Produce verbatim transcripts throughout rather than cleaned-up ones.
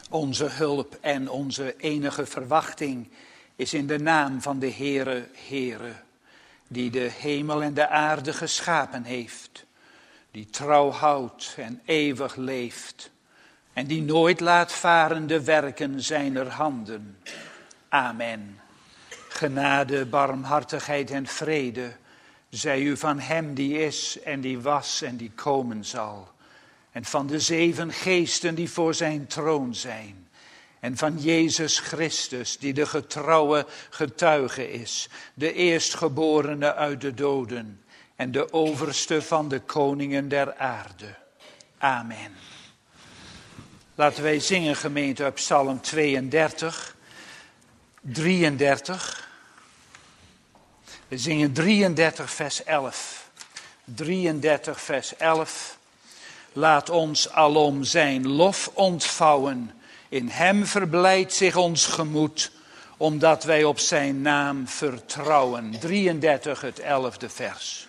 Onze hulp en onze enige verwachting is in de naam van de Heere, Heere, die de hemel en de aarde geschapen heeft, die trouw houdt en eeuwig leeft en die nooit laat varen de werken zijner handen. Amen. Genade, barmhartigheid en vrede zij u van hem die is en die was en die komen zal. En van de zeven geesten die voor zijn troon zijn. En van Jezus Christus die de getrouwe getuige is. De eerstgeborene uit de doden. En de overste van de koningen der aarde. Amen. Laten wij zingen, gemeente, op Psalm tweeëndertig. drieëndertig. We zingen drieëndertig vers elf. drieëndertig vers elf. Laat ons alom zijn lof ontvouwen. In hem verblijdt zich ons gemoed, omdat wij op zijn naam vertrouwen. drieëndertig, het elfde vers.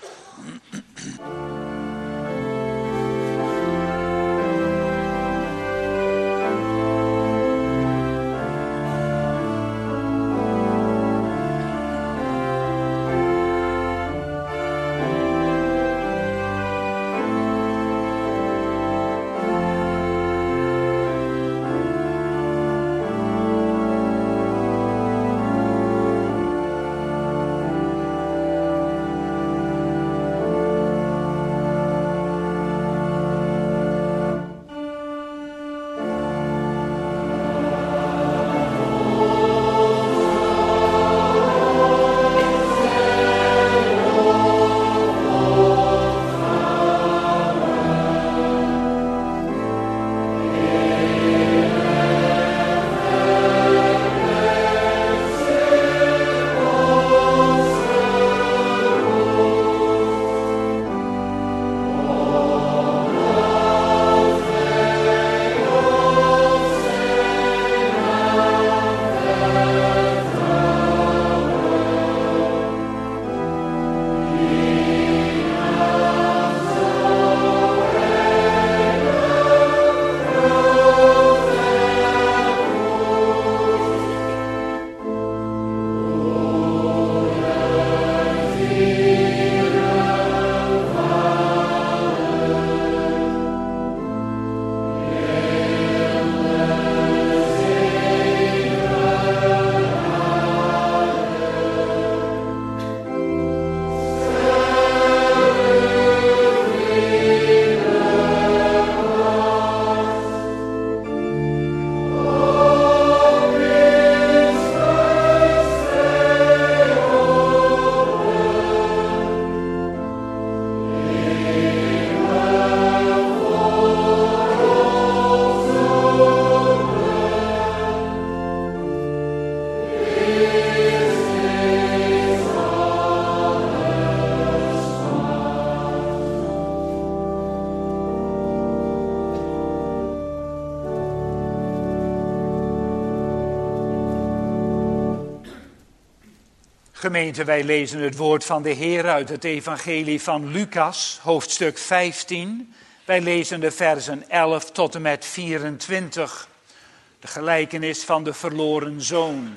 Gemeente, wij lezen het woord van de Heer uit het evangelie van Lucas, hoofdstuk vijftien. Wij lezen de versen elf tot en met vierentwintig. De gelijkenis van de verloren zoon.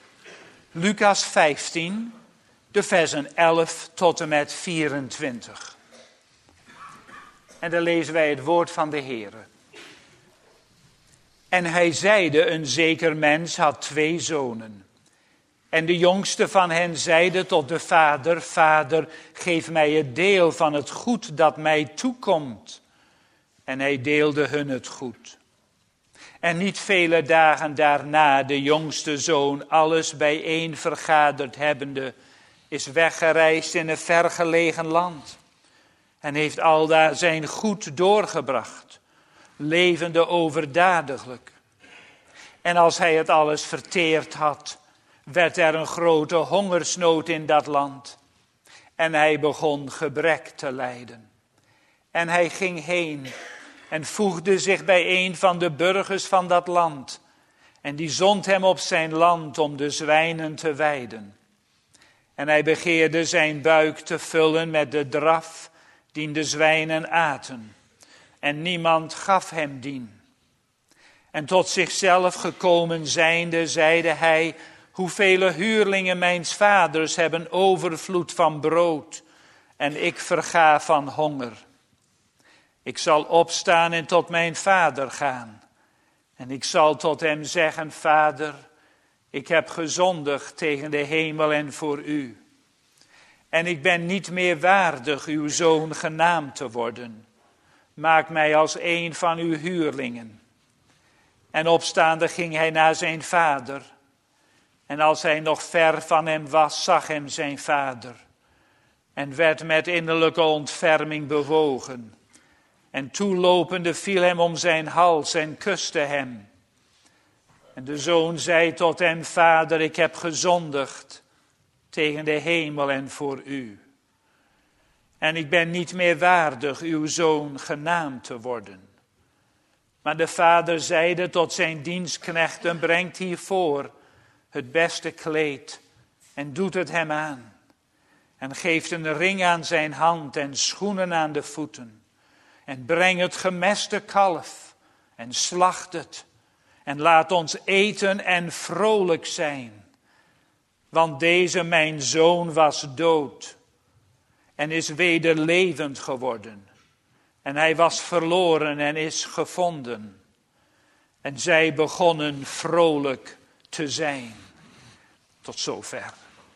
Lucas vijftien, de versen elf tot en met vierentwintig. En dan lezen wij het woord van de Heer. En hij zeide, een zeker mens had twee zonen. En de jongste van hen zeide tot de vader, Vader, geef mij het deel van het goed dat mij toekomt. En hij deelde hun het goed. En niet vele dagen daarna, de jongste zoon, alles bijeen vergaderd hebbende, is weggereisd in een vergelegen land. En heeft aldaar zijn goed doorgebracht, levende overdadiglijk. En als hij het alles verteerd had, werd er een grote hongersnood in dat land. En hij begon gebrek te lijden. En hij ging heen en voegde zich bij een van de burgers van dat land. En die zond hem op zijn land om de zwijnen te weiden. En hij begeerde zijn buik te vullen met de draf die de zwijnen aten. En niemand gaf hem dien. En tot zichzelf gekomen zijnde, zeide hij, hoevele huurlingen mijns vaders hebben overvloed van brood, en ik verga van honger. Ik zal opstaan en tot mijn vader gaan. En ik zal tot hem zeggen, Vader, ik heb gezondigd tegen de hemel en voor u. En ik ben niet meer waardig uw zoon genaamd te worden. Maak mij als een van uw huurlingen. En opstaande ging hij naar zijn vader. En als hij nog ver van hem was, zag hem zijn vader. En werd met innerlijke ontferming bewogen. En toelopende viel hem om zijn hals en kuste hem. En de zoon zei tot hem, Vader, ik heb gezondigd tegen de hemel en voor u. En ik ben niet meer waardig uw zoon genaamd te worden. Maar de vader zeide tot zijn dienstknechten, brengt hiervoor het beste kleed en doet het hem aan. En geeft een ring aan zijn hand en schoenen aan de voeten. En breng het gemeste kalf en slacht het. En laat ons eten en vrolijk zijn. Want deze mijn zoon was dood en is weder levend geworden. En hij was verloren en is gevonden. En zij begonnen vrolijk te zijn. Tot zover.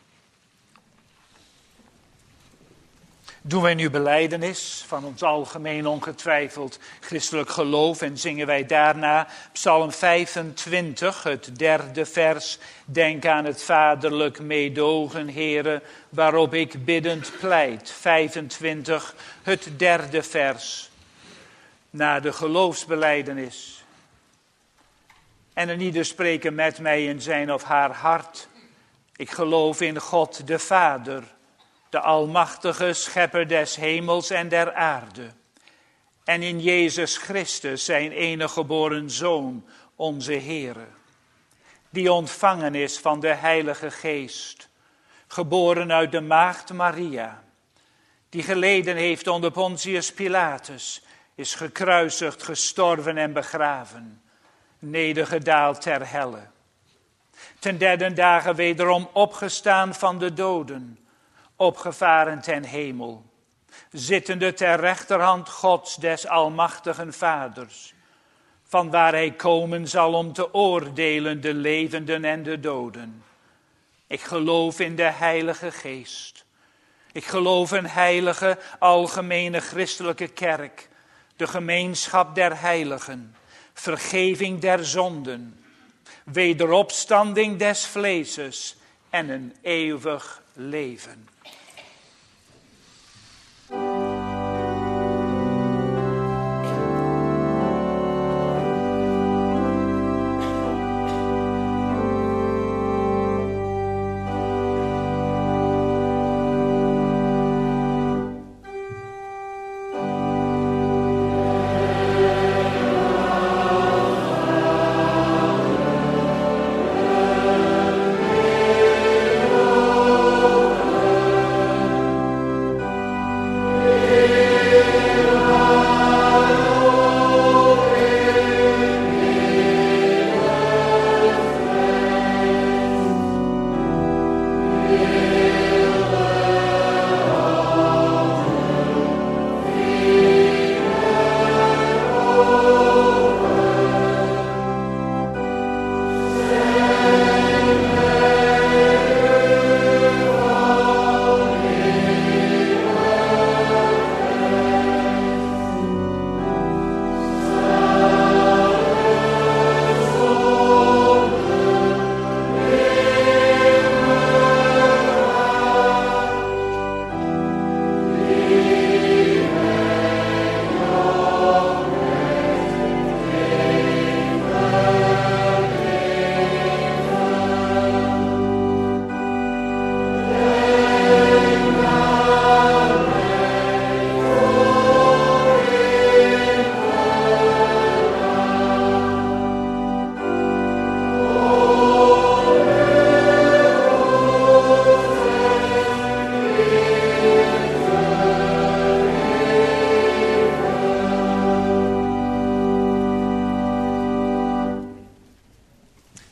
Doen wij nu belijdenis van ons algemeen ongetwijfeld christelijk geloof en zingen wij daarna Psalm vijfentwintig, het derde vers. Denk aan het vaderlijk meedogen, Heere, waarop ik biddend pleit. vijfentwintig, het derde vers. Na de geloofsbelijdenis. En een ieder spreken met mij in zijn of haar hart. Ik geloof in God de Vader, de almachtige schepper des hemels en der aarde. En in Jezus Christus, zijn enige geboren Zoon, onze Heere. Die ontvangen is van de Heilige Geest. Geboren uit de maagd Maria. Die geleden heeft onder Pontius Pilatus. Is gekruisigd, gestorven en begraven. Nedergedaald ter helle. Ten derde dagen wederom opgestaan van de doden. Opgevaren ten hemel, zittende ter rechterhand Gods des almachtigen Vaders, van waar hij komen zal om te oordelen de levenden en de doden. Ik geloof in de Heilige Geest. Ik geloof in heilige, algemene christelijke kerk, de gemeenschap der heiligen, vergeving der zonden, wederopstanding des vleeses en een eeuwig leven.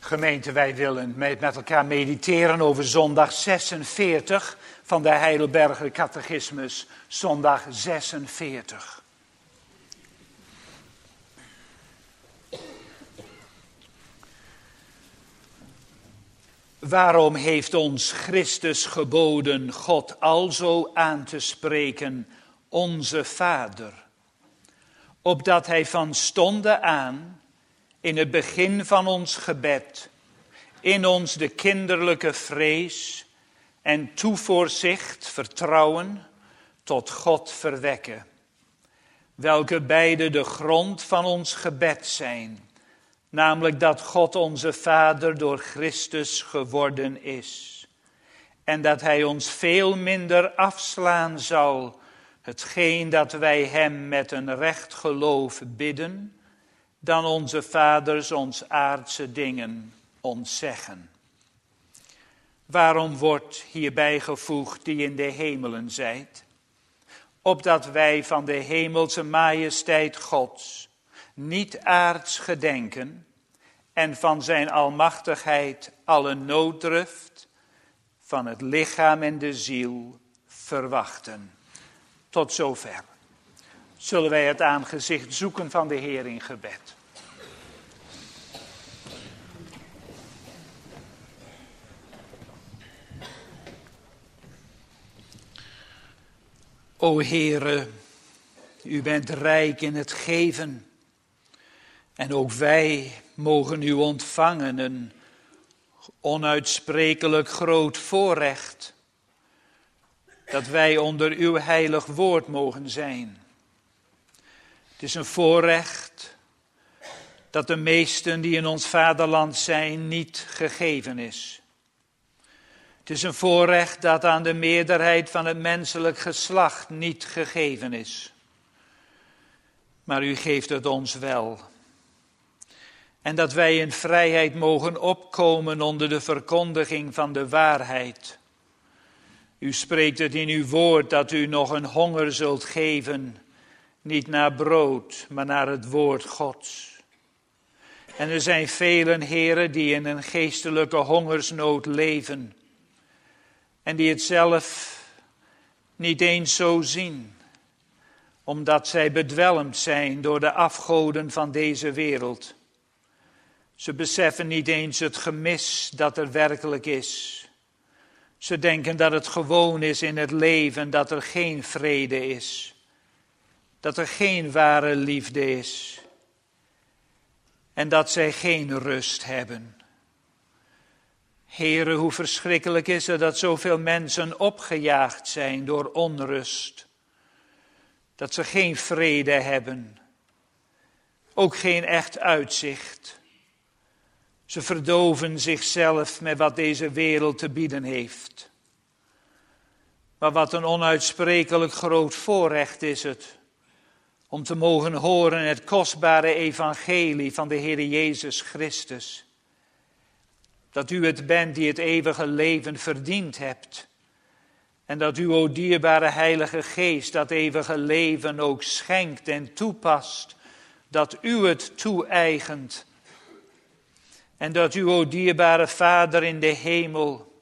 Gemeente, wij willen met elkaar mediteren over zondag zesenveertig van de Heidelberger Catechismus. Zondag zesenveertig. Waarom heeft ons Christus geboden God alzo aan te spreken, onze Vader? Opdat hij van stonde aan, in het begin van ons gebed, in ons de kinderlijke vrees en toevoorzicht, vertrouwen, tot God verwekken. Welke beide de grond van ons gebed zijn, namelijk dat God onze Vader door Christus geworden is. En dat hij ons veel minder afslaan zal, hetgeen dat wij hem met een recht geloof bidden, dan onze vaders ons aardse dingen ontzeggen. Waarom wordt hierbij gevoegd die in de hemelen zijt? Opdat wij van de hemelse majesteit Gods niet aards gedenken en van zijn almachtigheid alle nooddruft van het lichaam en de ziel verwachten. Tot zover. Zullen wij het aangezicht zoeken van de Heer in gebed. O Heere, u bent rijk in het geven. En ook wij mogen u ontvangen, een onuitsprekelijk groot voorrecht. Dat wij onder uw heilig woord mogen zijn. Het is een voorrecht dat de meesten die in ons vaderland zijn niet gegeven is. Het is een voorrecht dat aan de meerderheid van het menselijk geslacht niet gegeven is. Maar u geeft het ons wel. En dat wij in vrijheid mogen opkomen onder de verkondiging van de waarheid. U spreekt het in uw woord dat u nog een honger zult geven, niet naar brood, maar naar het woord Gods. En er zijn velen, heren, die in een geestelijke hongersnood leven. En die het zelf niet eens zo zien, omdat zij bedwelmd zijn door de afgoden van deze wereld. Ze beseffen niet eens het gemis dat er werkelijk is. Ze denken dat het gewoon is in het leven, dat er geen vrede is. Dat er geen ware liefde is. En dat zij geen rust hebben. Heere, hoe verschrikkelijk is het dat zoveel mensen opgejaagd zijn door onrust. Dat ze geen vrede hebben. Ook geen echt uitzicht. Ze verdoven zichzelf met wat deze wereld te bieden heeft. Maar wat een onuitsprekelijk groot voorrecht is het om te mogen horen het kostbare evangelie van de Heer Jezus Christus. Dat u het bent die het eeuwige leven verdiend hebt. En dat u, o dierbare Heilige Geest, dat eeuwige leven ook schenkt en toepast. Dat u het toe-eigent. En dat u, o dierbare Vader in de hemel,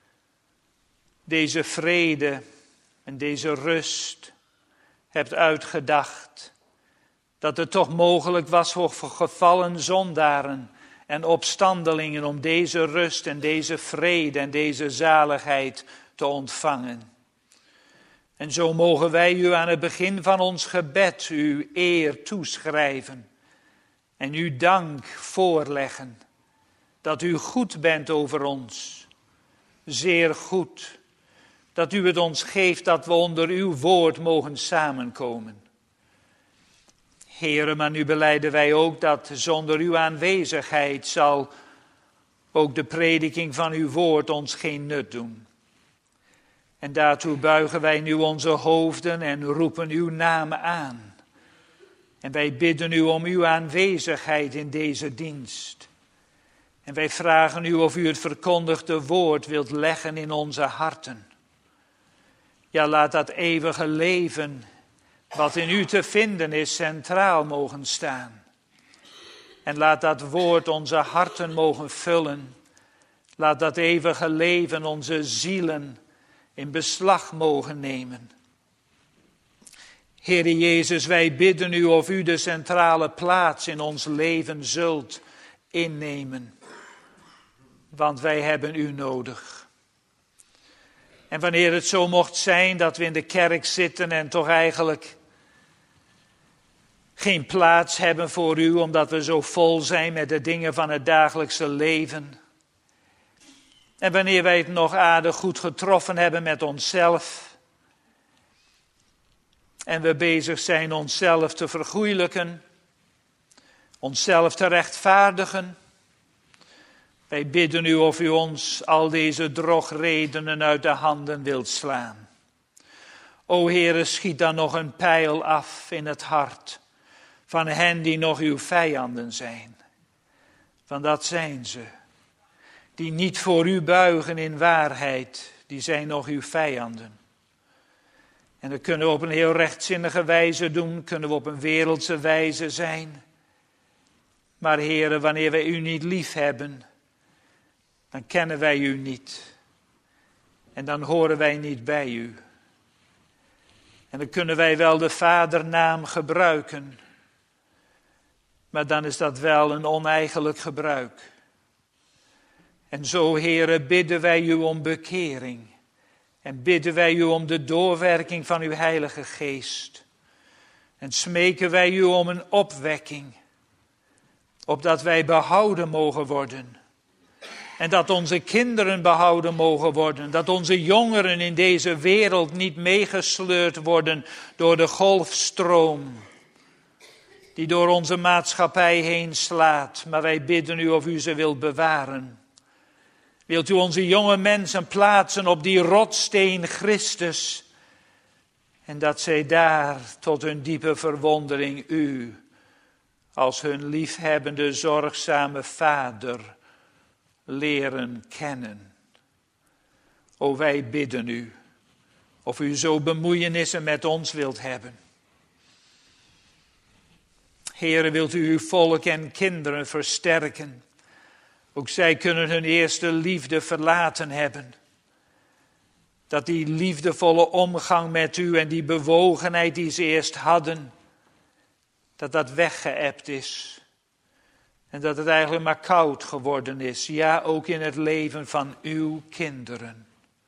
deze vrede en deze rust hebt uitgedacht. Dat het toch mogelijk was voor gevallen zondaren en opstandelingen om deze rust en deze vrede en deze zaligheid te ontvangen. En zo mogen wij u aan het begin van ons gebed uw eer toeschrijven en uw dank voorleggen. Dat u goed bent over ons, zeer goed. Dat u het ons geeft dat we onder uw woord mogen samenkomen. Heere, maar nu belijden wij ook dat zonder uw aanwezigheid zal ook de prediking van uw woord ons geen nut doen. En daartoe buigen wij nu onze hoofden en roepen uw naam aan. En wij bidden u om uw aanwezigheid in deze dienst. En wij vragen u of u het verkondigde woord wilt leggen in onze harten. Ja, laat dat eeuwige leven wat in u te vinden is centraal mogen staan. En laat dat woord onze harten mogen vullen. Laat dat eeuwige leven onze zielen in beslag mogen nemen. Heere Jezus, wij bidden u of u de centrale plaats in ons leven zult innemen. Want wij hebben u nodig. En wanneer het zo mocht zijn dat we in de kerk zitten en toch eigenlijk geen plaats hebben voor u, omdat we zo vol zijn met de dingen van het dagelijkse leven. En wanneer wij het nog aardig goed getroffen hebben met onszelf. En we bezig zijn onszelf te vergoeilijken. Onszelf te rechtvaardigen. Wij bidden u of u ons al deze drogredenen uit de handen wilt slaan. O Heere, schiet dan nog een pijl af in het hart van hen die nog uw vijanden zijn. Want dat zijn ze. Die niet voor u buigen in waarheid, die zijn nog uw vijanden. En dat kunnen we op een heel rechtzinnige wijze doen, kunnen we op een wereldse wijze zijn. Maar Heere, wanneer wij u niet lief hebben, dan kennen wij u niet. En dan horen wij niet bij u. En dan kunnen wij wel de vadernaam gebruiken. Maar dan is dat wel een oneigenlijk gebruik. En zo, Heere, bidden wij u om bekering. En bidden wij u om de doorwerking van uw Heilige Geest. En smeken wij u om een opwekking. Opdat wij behouden mogen worden. En dat onze kinderen behouden mogen worden. Dat onze jongeren in deze wereld niet meegesleurd worden door de golfstroom. Die door onze maatschappij heen slaat. Maar wij bidden u of u ze wilt bewaren. Wilt u onze jonge mensen plaatsen op die rotssteen Christus. En dat zij daar tot hun diepe verwondering u als hun liefhebbende, zorgzame vader leren kennen. O, wij bidden u of u zo bemoeienissen met ons wilt hebben. Heere, wilt u uw volk en kinderen versterken. Ook zij kunnen hun eerste liefde verlaten hebben. Dat die liefdevolle omgang met u en die bewogenheid die ze eerst hadden, dat dat weggeëpt is. En dat het eigenlijk maar koud geworden is. Ja, ook in het leven van uw kinderen.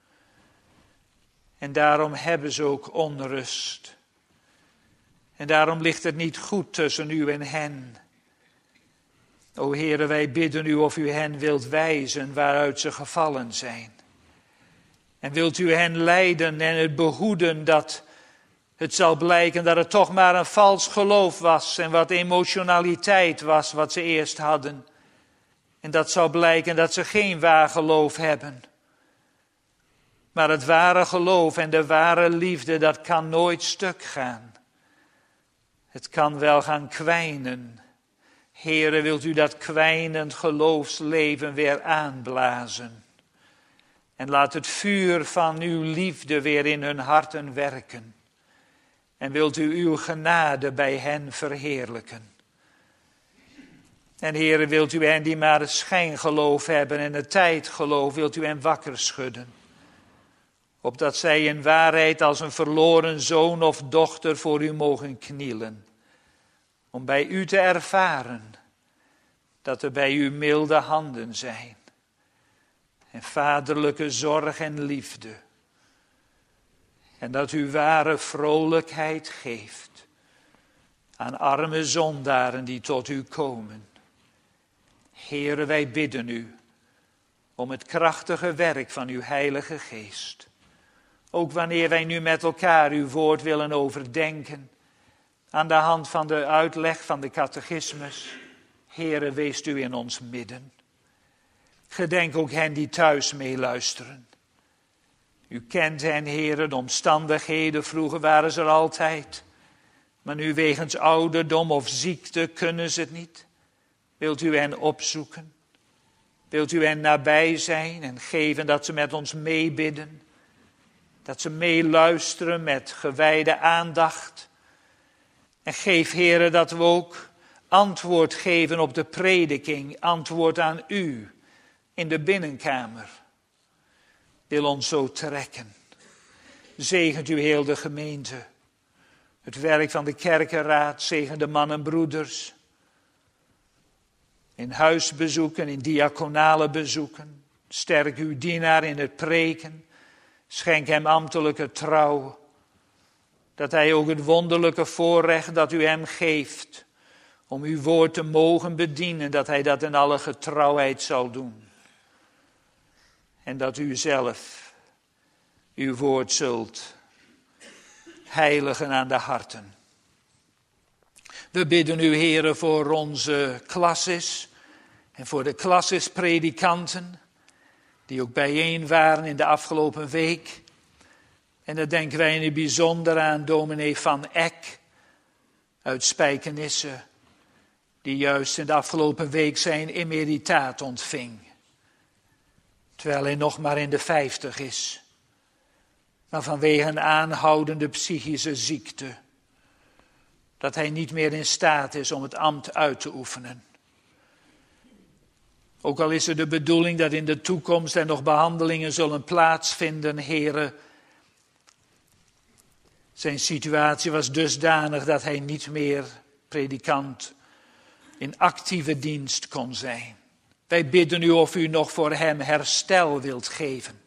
En daarom hebben ze ook onrust. En daarom ligt het niet goed tussen u en hen. O Heere, wij bidden u of u hen wilt wijzen waaruit ze gevallen zijn. En wilt u hen leiden en het behoeden dat het zal blijken dat het toch maar een vals geloof was en wat emotionaliteit was wat ze eerst hadden. En dat zal blijken dat ze geen waar geloof hebben. Maar het ware geloof en de ware liefde, dat kan nooit stuk gaan. Het kan wel gaan kwijnen. Heere, wilt u dat kwijnend geloofsleven weer aanblazen. En laat het vuur van uw liefde weer in hun harten werken. En wilt u uw genade bij hen verheerlijken. En Heere, wilt u hen die maar het schijngeloof hebben en het tijdgeloof, wilt u hen wakker schudden. Opdat zij in waarheid als een verloren zoon of dochter voor u mogen knielen. Om bij u te ervaren dat er bij u milde handen zijn. En vaderlijke zorg en liefde. En dat u ware vrolijkheid geeft aan arme zondaren die tot u komen. Heere, wij bidden u om het krachtige werk van uw Heilige Geest. Ook wanneer wij nu met elkaar uw woord willen overdenken, aan de hand van de uitleg van de catechismus. Heere, weest u in ons midden. Gedenk ook hen die thuis meeluisteren. U kent hen, Heere, de omstandigheden, vroeger waren ze er altijd. Maar nu wegens ouderdom of ziekte kunnen ze het niet. Wilt u hen opzoeken? Wilt u hen nabij zijn en geven dat ze met ons meebidden? Dat ze meeluisteren met gewijde aandacht. En geef, Heere, dat we ook antwoord geven op de prediking, antwoord aan u in de binnenkamer. Wil ons zo trekken. Zegent u heel de gemeente. Het werk van de kerkenraad, zegen de mannen en broeders. In huisbezoeken, in diaconale bezoeken. Sterk uw dienaar in het preken. Schenk hem ambtelijke trouw. Dat hij ook het wonderlijke voorrecht dat u hem geeft. Om uw woord te mogen bedienen. Dat hij dat in alle getrouwheid zal doen. En dat u zelf uw woord zult heiligen aan de harten. We bidden u, Heere, voor onze klasses en voor de klassespredikanten die ook bijeen waren in de afgelopen week. En dan denken wij in het bijzonder aan dominee Van Eck uit Spijkenisse, die juist in de afgelopen week zijn emeritaat ontving. Terwijl hij nog maar in de vijftig is. Maar vanwege een aanhoudende psychische ziekte. Dat hij niet meer in staat is om het ambt uit te oefenen. Ook al is het de bedoeling dat in de toekomst er nog behandelingen zullen plaatsvinden, Heere. Zijn situatie was dusdanig dat hij niet meer predikant in actieve dienst kon zijn. Wij bidden u of u nog voor hem herstel wilt geven.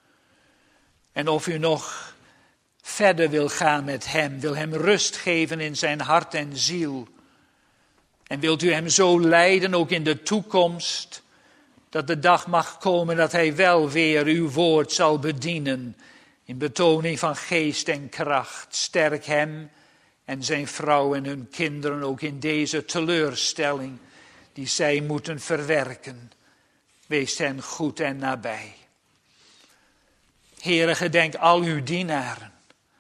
En of u nog verder wil gaan met hem, wil hem rust geven in zijn hart en ziel. En wilt u hem zo leiden ook in de toekomst, dat de dag mag komen dat hij wel weer uw woord zal bedienen. In betoning van geest en kracht. Sterk hem en zijn vrouw en hun kinderen ook in deze teleurstelling die zij moeten verwerken. Wees hen goed en nabij. Heere, gedenk al uw dienaren.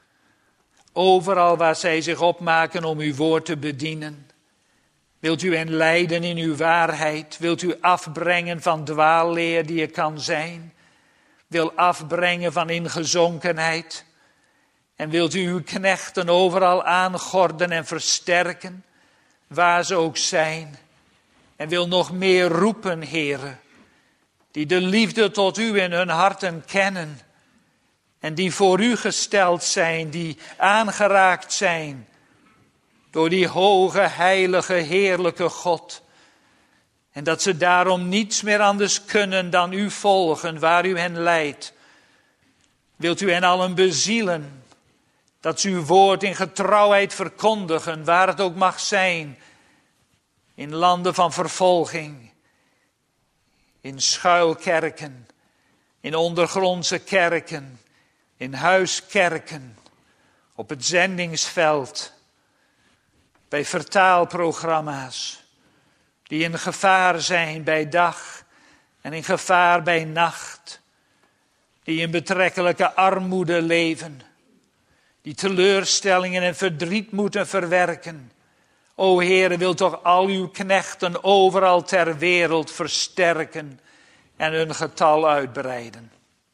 Overal waar zij zich opmaken om uw woord te bedienen. Wilt u hen leiden in uw waarheid? Wilt u afbrengen van dwaalleer die er kan zijn? Wil afbrengen van ingezonkenheid? En wilt u uw knechten overal aangorden en versterken, waar ze ook zijn? En wil nog meer roepen, Heere, die de liefde tot u in hun harten kennen. En die voor u gesteld zijn, die aangeraakt zijn door die hoge, heilige, heerlijke God. En dat ze daarom niets meer anders kunnen dan u volgen, waar u hen leidt. Wilt u hen allen bezielen, dat ze uw woord in getrouwheid verkondigen, waar het ook mag zijn. In landen van vervolging, in schuilkerken, in ondergrondse kerken, in huiskerken, op het zendingsveld, bij vertaalprogramma's, die in gevaar zijn bij dag en in gevaar bij nacht, die in betrekkelijke armoede leven, die teleurstellingen en verdriet moeten verwerken. O Heere, wil toch al uw knechten overal ter wereld versterken en hun getal uitbreiden.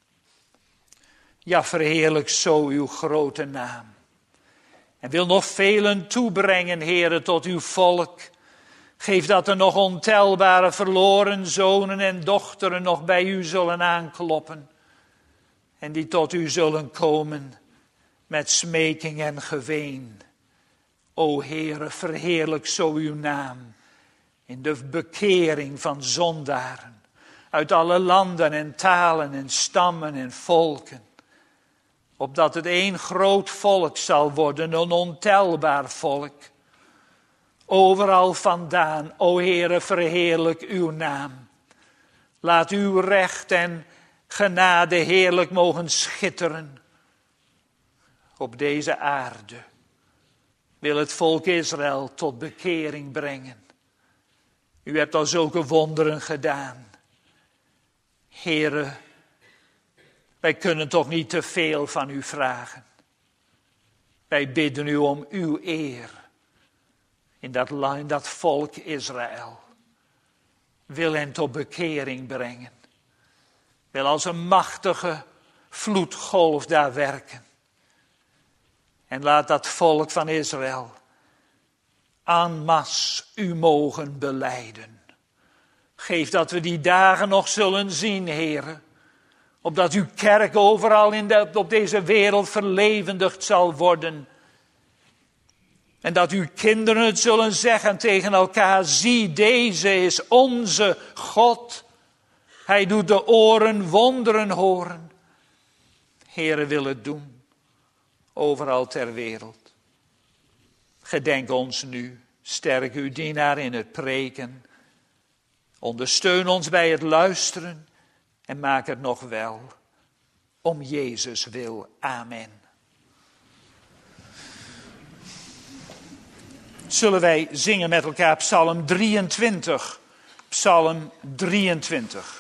Ja, verheerlijk zo uw grote naam. En wil nog velen toebrengen, Heere, tot uw volk. Geef dat er nog ontelbare verloren zonen en dochteren nog bij u zullen aankloppen. En die tot u zullen komen met smeking en geween. O Heere, verheerlijk zo uw naam in de bekering van zondaren. Uit alle landen en talen en stammen en volken. Opdat het één groot volk zal worden, een ontelbaar volk. Overal vandaan, o Heere, verheerlijk uw naam. Laat uw recht en genade heerlijk mogen schitteren op deze aarde. Wil het volk Israël tot bekering brengen. U hebt al zulke wonderen gedaan. Heere, wij kunnen toch niet te veel van u vragen. Wij bidden u om uw eer in dat, in dat volk Israël. Wil hen tot bekering brengen. Wil als een machtige vloedgolf daar werken. En laat dat volk van Israël en masse u mogen belijden. Geef dat we die dagen nog zullen zien, Heere. Opdat uw kerk overal in de, op deze wereld verlevendigd zal worden. En dat uw kinderen het zullen zeggen tegen elkaar. Zie, deze is onze God. Hij doet de oren wonderen horen. Heere, wil het doen. Overal ter wereld. Gedenk ons nu. Sterk uw dienaar in het preken. Ondersteun ons bij het luisteren. En maak het nog wel. Om Jezus wil. Amen. Zullen wij zingen met elkaar Psalm drieëntwintig. Psalm drieëntwintig.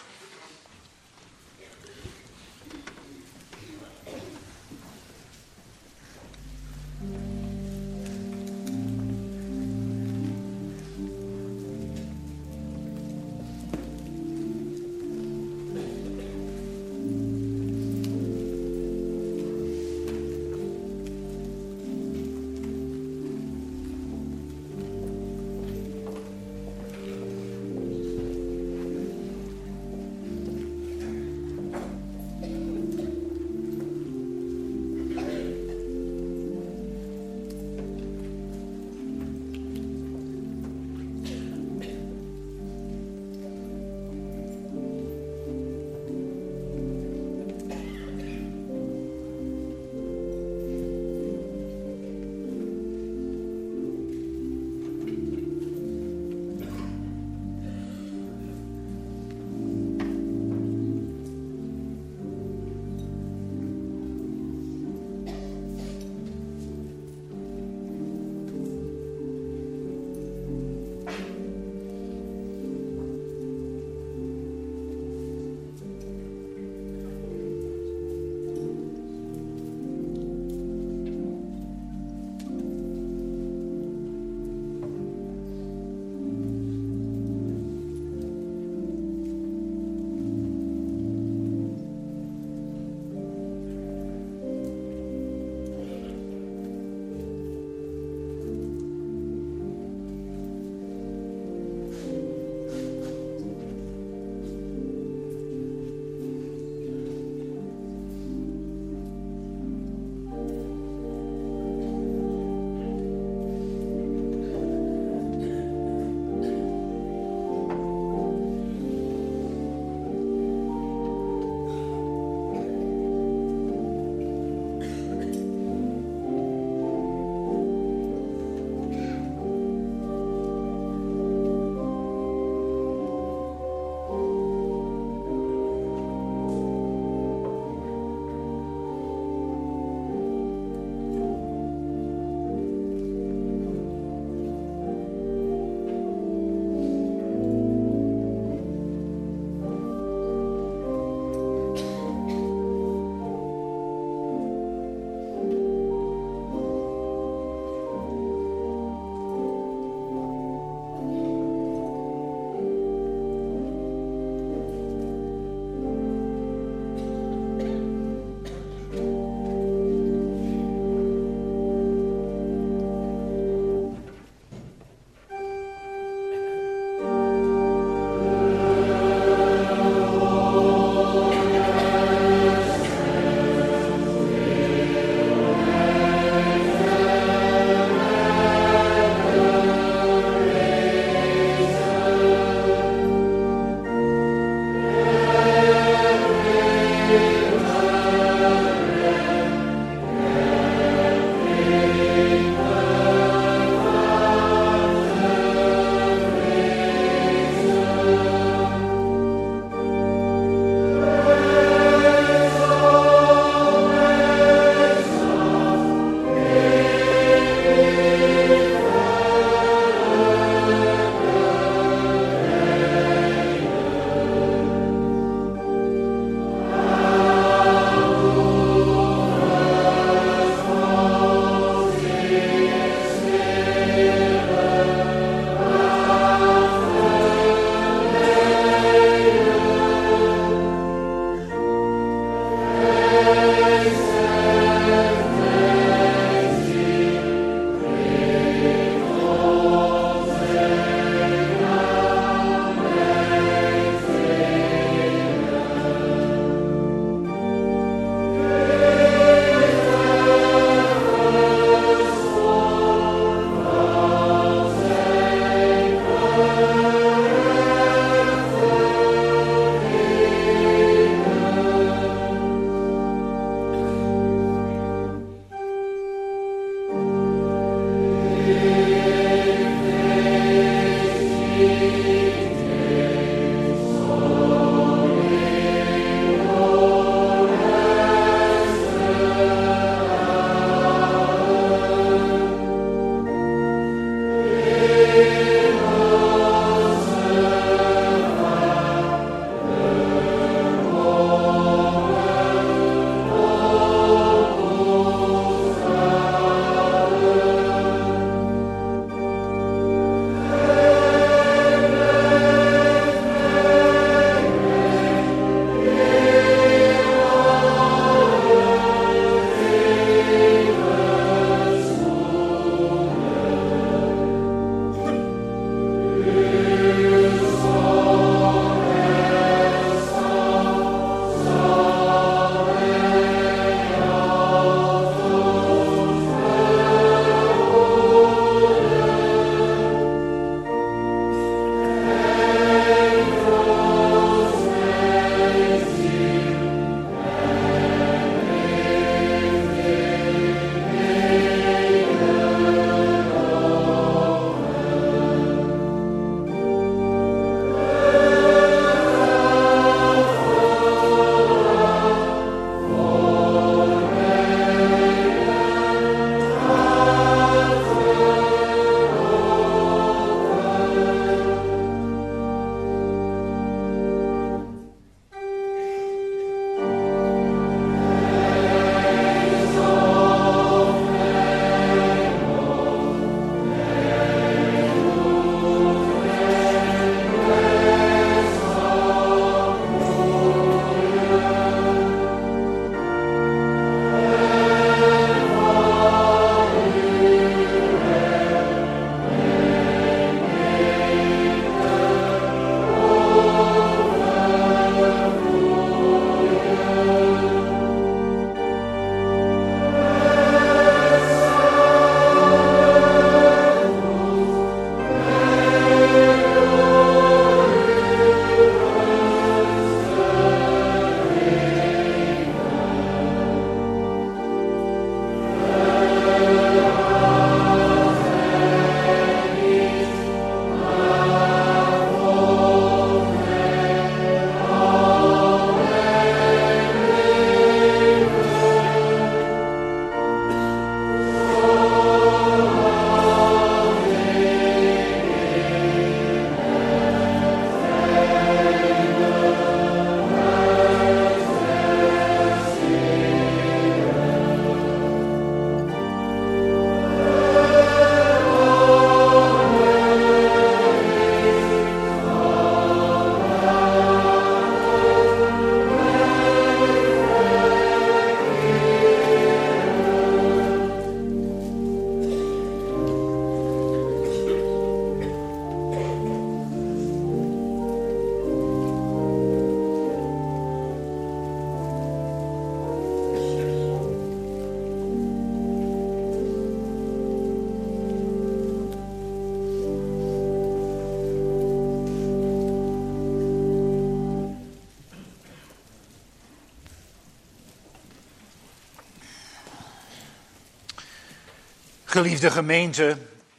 Geliefde gemeente,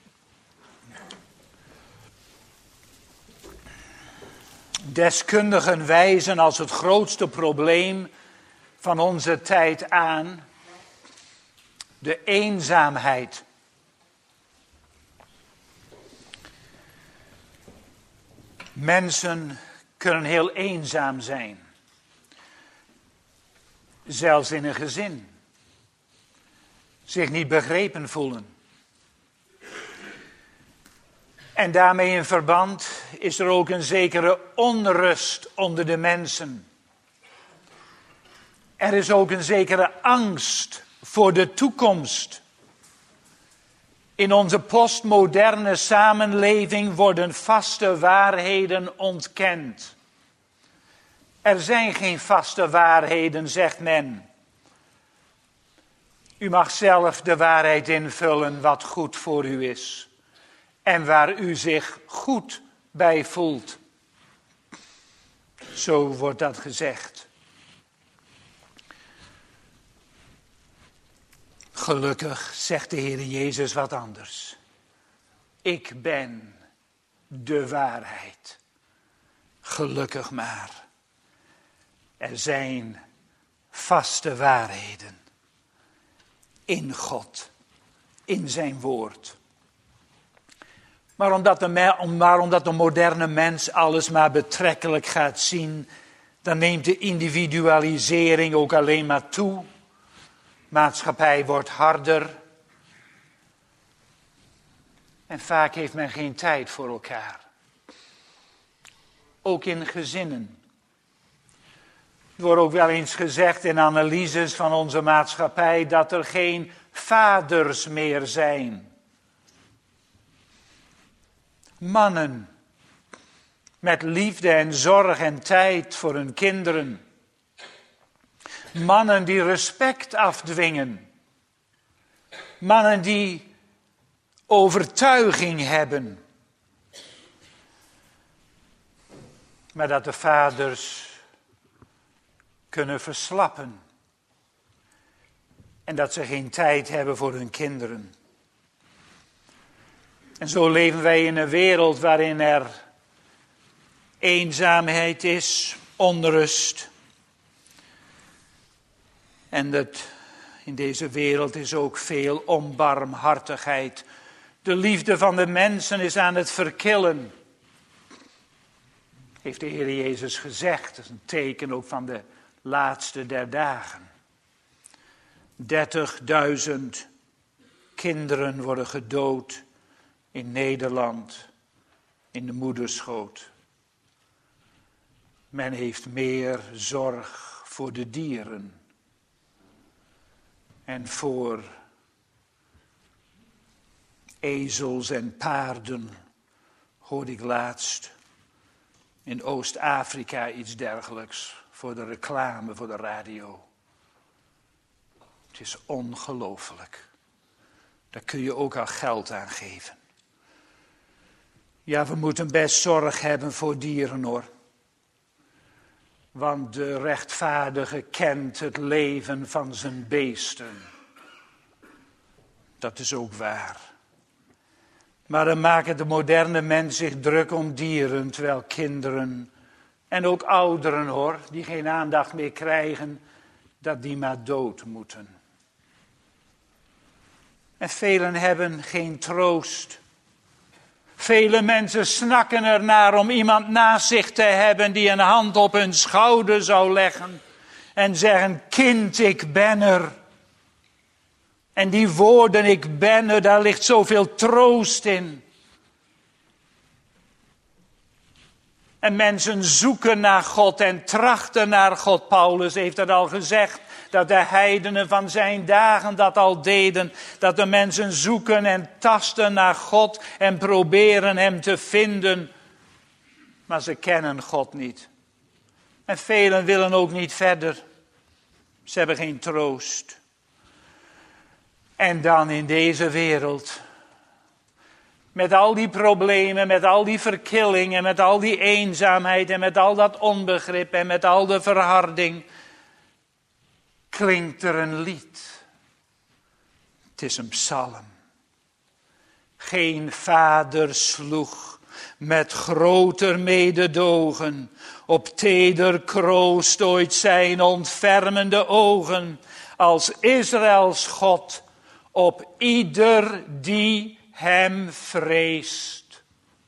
deskundigen wijzen als het grootste probleem van onze tijd aan de eenzaamheid. Mensen kunnen heel eenzaam zijn, zelfs in een gezin, zich niet begrepen voelen. En daarmee in verband is er ook een zekere onrust onder de mensen. Er is ook een zekere angst voor de toekomst. In onze postmoderne samenleving worden vaste waarheden ontkend. Er zijn geen vaste waarheden, zegt men. U mag zelf de waarheid invullen wat goed voor u is. En waar u zich goed bij voelt. Zo wordt dat gezegd. Gelukkig zegt de Heer Jezus wat anders. Ik ben de waarheid. Gelukkig maar. Er zijn vaste waarheden in God, in zijn woord. Maar omdat de, maar omdat de moderne mens alles maar betrekkelijk gaat zien, dan neemt de individualisering ook alleen maar toe. Maatschappij wordt harder. En vaak heeft men geen tijd voor elkaar. Ook in gezinnen. Er wordt ook wel eens gezegd in analyses van onze maatschappij dat er geen vaders meer zijn. Mannen met liefde en zorg en tijd voor hun kinderen. Mannen die respect afdwingen. Mannen die overtuiging hebben. Maar dat de vaders kunnen verslappen. En dat ze geen tijd hebben voor hun kinderen. En zo leven wij in een wereld waarin er eenzaamheid is, onrust. En dat in deze wereld is ook veel onbarmhartigheid. De liefde van de mensen is aan het verkillen. Heeft de Heer Jezus gezegd. Dat is een teken ook van de laatste der dagen. dertigduizend kinderen worden gedood in Nederland, in de moederschoot. Men heeft meer zorg voor de dieren. En voor ezels en paarden hoorde ik laatst in Oost-Afrika iets dergelijks. Voor de reclame, voor de radio. Het is ongelooflijk. Daar kun je ook al geld aan geven. Ja, we moeten best zorg hebben voor dieren hoor. Want de rechtvaardige kent het leven van zijn beesten. Dat is ook waar. Maar dan maken de moderne mens zich druk om dieren, terwijl kinderen en ook ouderen hoor, die geen aandacht meer krijgen, dat die maar dood moeten. En velen hebben geen troost. Vele mensen snakken ernaar om iemand naast zich te hebben die een hand op hun schouder zou leggen en zeggen, kind, ik ben er. En die woorden, ik ben er, daar ligt zoveel troost in. En mensen zoeken naar God en trachten naar God. Paulus heeft het al gezegd, dat de heidenen van zijn dagen dat al deden. Dat de mensen zoeken en tasten naar God en proberen hem te vinden. Maar ze kennen God niet. En velen willen ook niet verder. Ze hebben geen troost. En dan in deze wereld, met al die problemen, met al die verkillingen, met al die eenzaamheid en met al dat onbegrip en met al de verharding, klinkt er een lied. Het is een psalm. Geen vader sloeg met groter mededogen op teder kroost ooit zijn ontfermende ogen als Israëls God op ieder die hem vreest.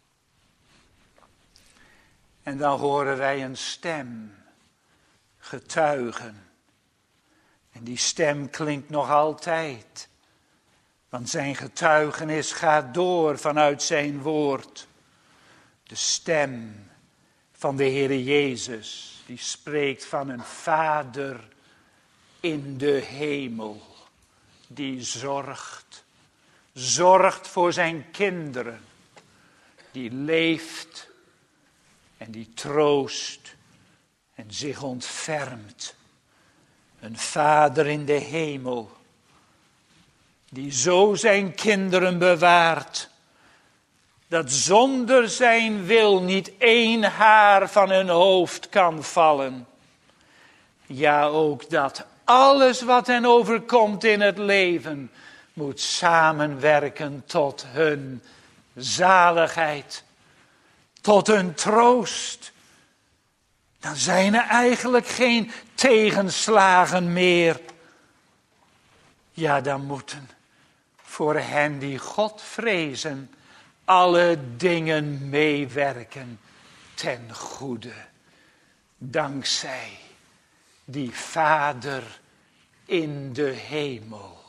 En dan horen wij een stem getuigen. En die stem klinkt nog altijd. Want zijn getuigenis gaat door vanuit zijn woord. De stem van de Heere Jezus, die spreekt van een Vader in de hemel. Die zorgt, zorgt voor zijn kinderen. Die leeft en die troost en zich ontfermt. Een Vader in de hemel, die zo zijn kinderen bewaart, dat zonder zijn wil niet één haar van hun hoofd kan vallen. Ja, ook dat alles wat hen overkomt in het leven moet samenwerken tot hun zaligheid. tot een troost. Dan zijn er eigenlijk geen tegenslagen meer. Ja, dan moeten voor hen die God vrezen alle dingen meewerken ten goede. Dankzij die Vader in de hemel.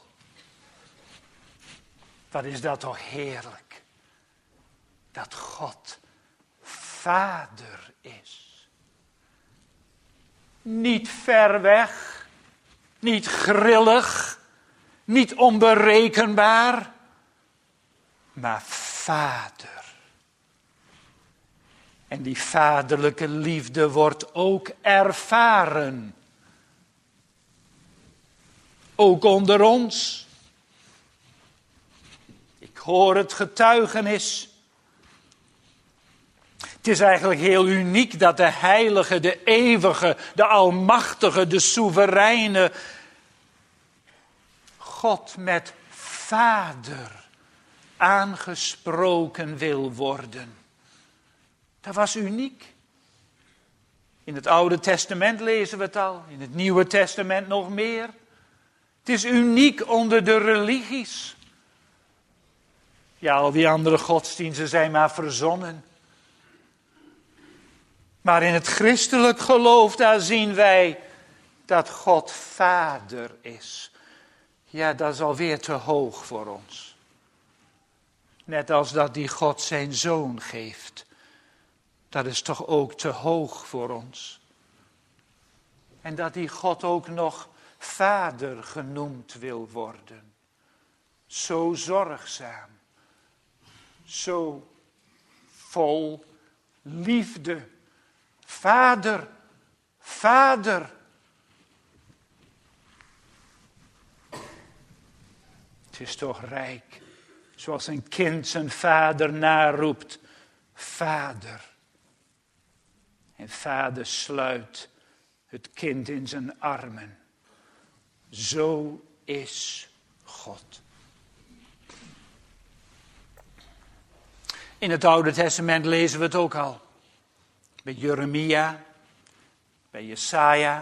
Wat is dat toch heerlijk. Dat God Vader is. Niet ver weg, niet grillig, niet onberekenbaar, maar Vader. En die vaderlijke liefde wordt ook ervaren. Ook onder ons. Ik hoor het getuigenis. Het is eigenlijk heel uniek dat de heilige, de eeuwige, de almachtige, de soevereine God met Vader aangesproken wil worden. Dat was uniek. In het Oude Testament lezen we het al, in het Nieuwe Testament nog meer. Het is uniek onder de religies. Ja, al die andere godsdiensten zijn maar verzonnen. Maar in het christelijk geloof, daar zien wij dat God Vader is. Ja, dat is alweer te hoog voor ons. Net als dat die God zijn Zoon geeft. Dat is toch ook te hoog voor ons. En dat die God ook nog Vader genoemd wil worden. Zo zorgzaam. Zo vol liefde. Vader, Vader. Het is toch rijk. Zoals een kind zijn vader naroept. Vader. En vader sluit het kind in zijn armen. Zo is God. In het Oude Testament lezen we het ook al. Bij Jeremia, bij Jesaja.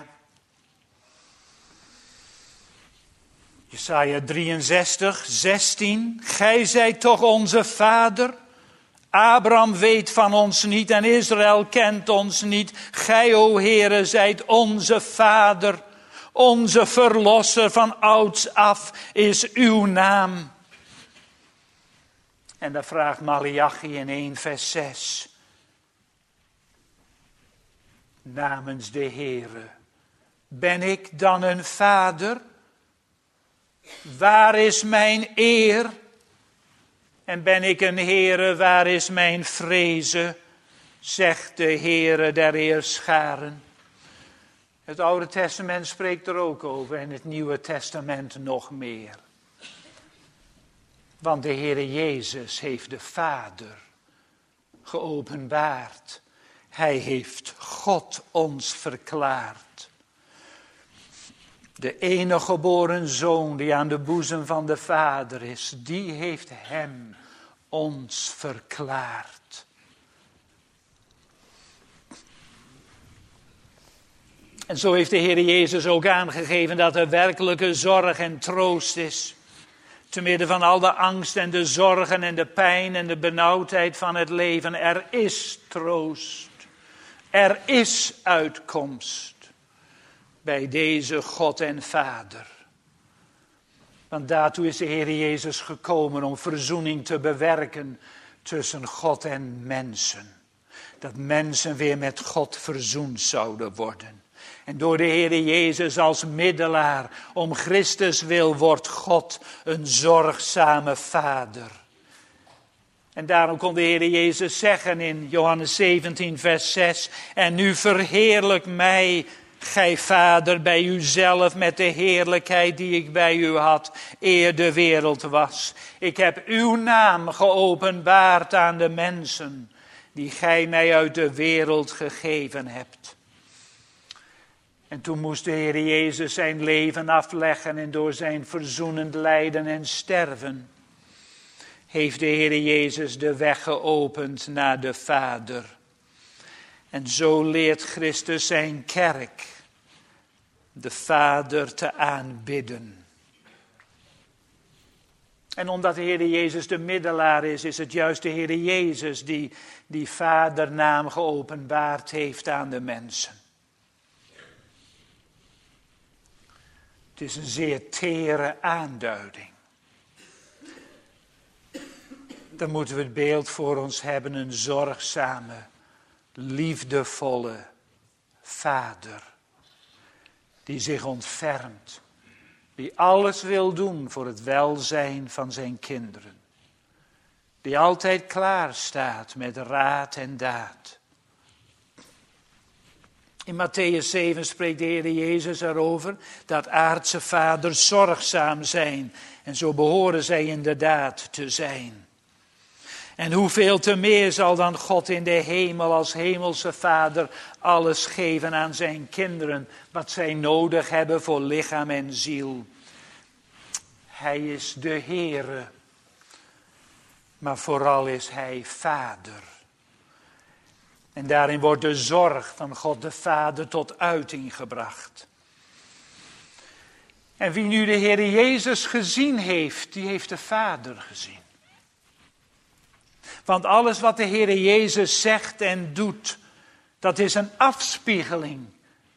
Jesaja drieënzestig, zestien. Gij zijt toch onze vader? Abraham weet van ons niet en Israël kent ons niet. Gij, o Heere, zijt onze vader. Onze verlosser van ouds af is uw naam. En dan vraagt Maleachi in één vers zes. Namens de Heere, ben ik dan een vader? Waar is mijn eer? En ben ik een Heere, waar is mijn vrezen? Zegt de Heere der Heerscharen. Het Oude Testament spreekt er ook over en het Nieuwe Testament nog meer. Want de Heere Jezus heeft de Vader geopenbaard. Hij heeft God ons verklaard. De enige geboren zoon die aan de boezem van de Vader is, die heeft hem ons verklaard. En zo heeft de Heer Jezus ook aangegeven dat er werkelijke zorg en troost is. Te midden van al de angst en de zorgen en de pijn en de benauwdheid van het leven. Er is troost. Er is uitkomst. Bij deze God en Vader. Want daartoe is de Heer Jezus gekomen om verzoening te bewerken tussen God en mensen. Dat mensen weer met God verzoend zouden worden. En door de Heer Jezus als middelaar om Christus wil wordt God een zorgzame Vader. En daarom kon de Heer Jezus zeggen in Johannes zeventien vers zes. En nu verheerlijk mij, gij Vader, bij uzelf met de heerlijkheid die ik bij u had, eer de wereld was. Ik heb uw naam geopenbaard aan de mensen, die gij mij uit de wereld gegeven hebt. En toen moest de Heer Jezus zijn leven afleggen en door zijn verzoenend lijden en sterven heeft de Heer Jezus de weg geopend naar de Vader. En zo leert Christus zijn kerk de Vader te aanbidden. En omdat de Heer Jezus de middelaar is, is het juist de Heer Jezus die die Vadernaam geopenbaard heeft aan de mensen. Het is een zeer tere aanduiding. Dan moeten we het beeld voor ons hebben, een zorgzame, liefdevolle Vader. Die zich ontfermt. Die alles wil doen voor het welzijn van zijn kinderen. Die altijd klaar staat met raad en daad. In Mattheüs zeven spreekt de Heer Jezus erover dat aardse vaders zorgzaam zijn. En zo behoren zij inderdaad te zijn. En hoeveel te meer zal dan God in de hemel als hemelse Vader alles geven aan zijn kinderen wat zij nodig hebben voor lichaam en ziel. Hij is de Heere, maar vooral is hij Vader. En daarin wordt de zorg van God de Vader tot uiting gebracht. En wie nu de Heer Jezus gezien heeft, die heeft de Vader gezien. Want alles wat de Heer Jezus zegt en doet, dat is een afspiegeling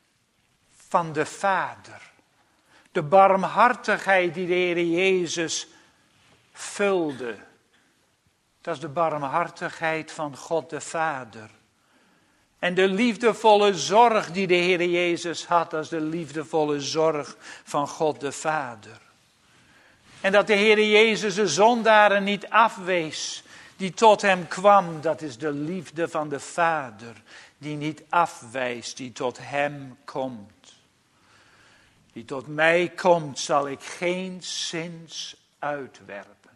van de Vader. De barmhartigheid die de Heer Jezus vulde, dat is de barmhartigheid van God de Vader. En de liefdevolle zorg die de Heer Jezus had, dat is de liefdevolle zorg van God de Vader. En dat de Heer Jezus de zondaren niet afwees die tot hem kwam, dat is de liefde van de Vader, die niet afwijst, die tot hem komt. Die tot mij komt, zal ik geen zins uitwerpen.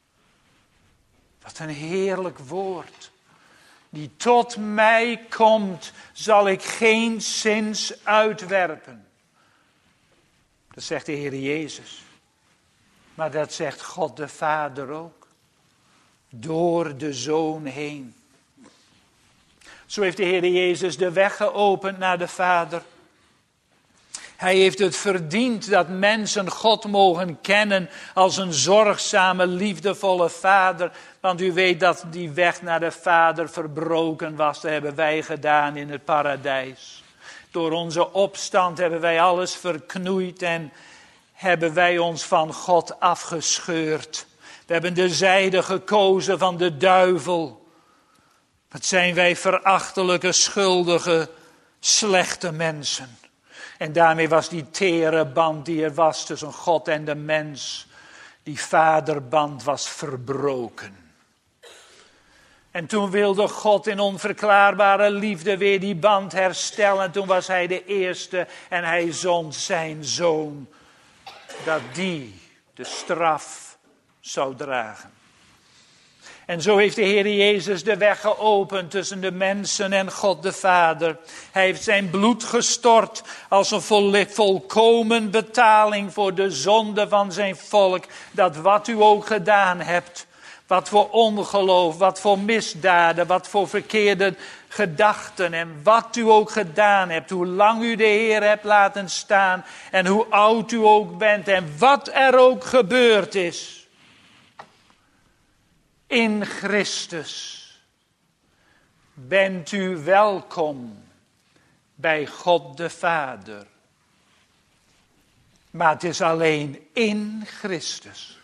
Wat een heerlijk woord. Die tot mij komt, zal ik geen zins uitwerpen. Dat zegt de Heer Jezus. Maar dat zegt God de Vader ook. Door de Zoon heen. Zo heeft de Heer Jezus de weg geopend naar de Vader. Hij heeft het verdiend dat mensen God mogen kennen als een zorgzame, liefdevolle Vader. Want u weet dat die weg naar de Vader verbroken was. Dat hebben wij gedaan in het paradijs. Door onze opstand hebben wij alles verknoeid en hebben wij ons van God afgescheurd. We hebben de zijde gekozen van de duivel. Wat zijn wij verachtelijke, schuldige, slechte mensen. En daarmee was die tere band die er was tussen God en de mens, die vaderband was verbroken. En toen wilde God in onverklaarbare liefde weer die band herstellen. Toen was hij de eerste en hij zond zijn zoon, dat die de straf zou dragen. En zo heeft de Heer Jezus de weg geopend tussen de mensen en God de Vader. Hij heeft zijn bloed gestort als een vol- volkomen betaling voor de zonde van zijn volk. Dat wat u ook gedaan hebt, wat voor ongeloof, wat voor misdaden, wat voor verkeerde gedachten en wat u ook gedaan hebt. Hoe lang u de Heer hebt laten staan en hoe oud u ook bent en wat er ook gebeurd is. In Christus bent u welkom bij God de Vader. Maar het is alleen in Christus.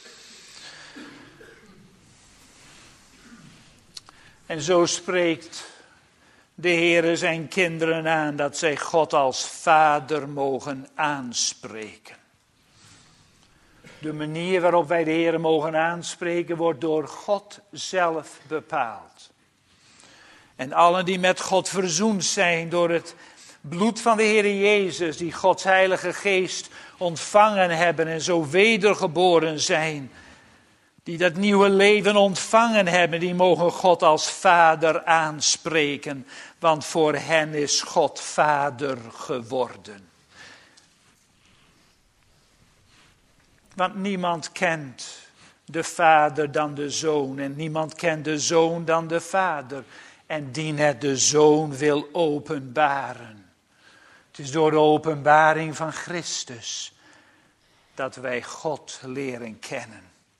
En zo spreekt de Heer zijn kinderen aan dat zij God als Vader mogen aanspreken. De manier waarop wij de Heer mogen aanspreken wordt door God zelf bepaald. En allen die met God verzoend zijn door het bloed van de Heer Jezus, die Gods Heilige Geest ontvangen hebben en zo wedergeboren zijn, die dat nieuwe leven ontvangen hebben, die mogen God als Vader aanspreken, want voor hen is God Vader geworden. Want niemand kent de Vader dan de Zoon. En niemand kent de Zoon dan de Vader. En die het de Zoon wil openbaren. Het is door de openbaring van Christus dat wij God leren kennen.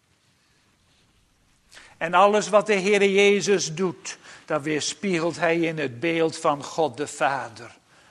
En alles wat de Heer Jezus doet, dat weerspiegelt hij in het beeld van God de Vader.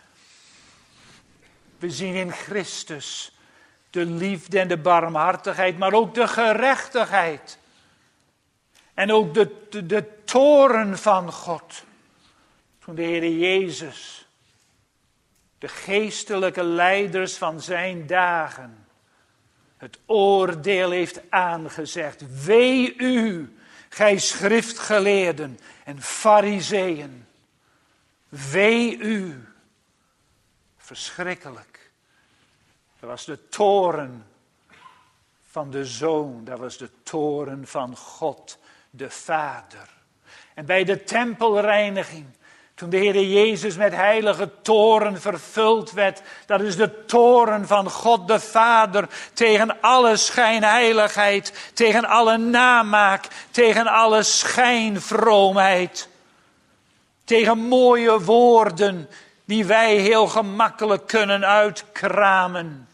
We zien in Christus de liefde en de barmhartigheid, maar ook de gerechtigheid. En ook de, de, de toorn van God. Toen de Heer Jezus de geestelijke leiders van zijn dagen het oordeel heeft aangezegd. Wee u, gij schriftgeleerden en farizeeën. Wee u. Verschrikkelijk. Dat was de toorn van de Zoon. Dat was de toorn van God, de Vader. En bij de tempelreiniging, toen de Heer Jezus met heilige toorn vervuld werd, dat is de toorn van God de Vader tegen alle schijnheiligheid, tegen alle namaak, tegen alle schijnvroomheid, tegen mooie woorden die wij heel gemakkelijk kunnen uitkramen.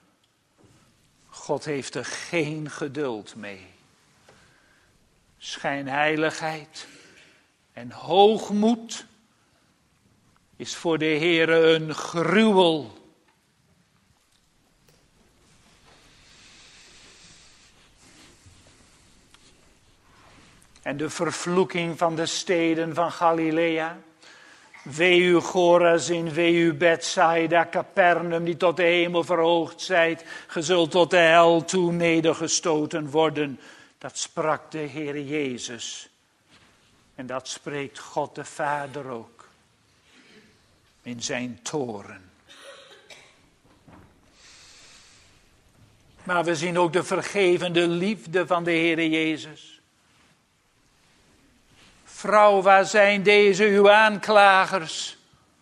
God heeft er geen geduld mee. Schijnheiligheid en hoogmoed is voor de Heere een gruwel. En de vervloeking van de steden van Galilea. Wee u Chorazin, wee u Bethsaida, Capernaum, die tot de hemel verhoogd zijt. Ge zult tot de hel toe nedergestoten worden. Dat sprak de Heer Jezus. En dat spreekt God de Vader ook. In zijn toren. Maar we zien ook de vergevende liefde van de Heer Jezus. Vrouw, waar zijn deze uw aanklagers?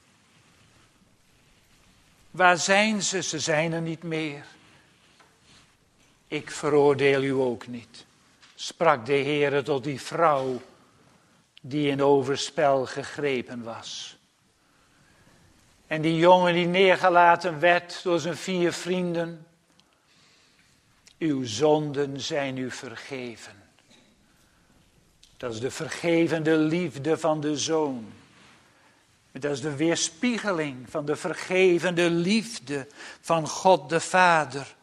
Waar zijn ze? Ze zijn er niet meer. Ik veroordeel u ook niet, sprak de Heer tot die vrouw die in overspel gegrepen was. En die jongen die neergelaten werd door zijn vier vrienden. Uw zonden zijn u vergeven. Dat is de vergevende liefde van de Zoon. Dat is de weerspiegeling van de vergevende liefde van God de Vader.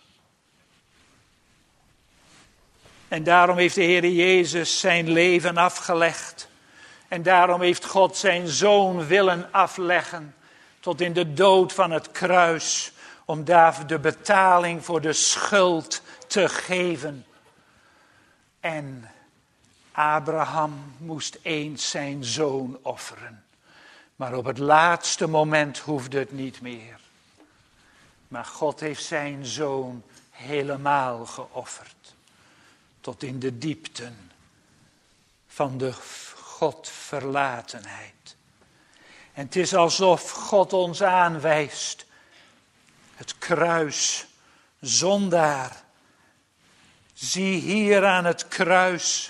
En daarom heeft de Heer Jezus zijn leven afgelegd. En daarom heeft God zijn Zoon willen afleggen. Tot in de dood van het kruis. Om daar de betaling voor de schuld te geven. En Abraham moest eens zijn zoon offeren. Maar op het laatste moment hoefde het niet meer. Maar God heeft zijn zoon helemaal geofferd. Tot in de diepten van de Godverlatenheid. En het is alsof God ons aanwijst. Het kruis, zondaar. Zie hier aan het kruis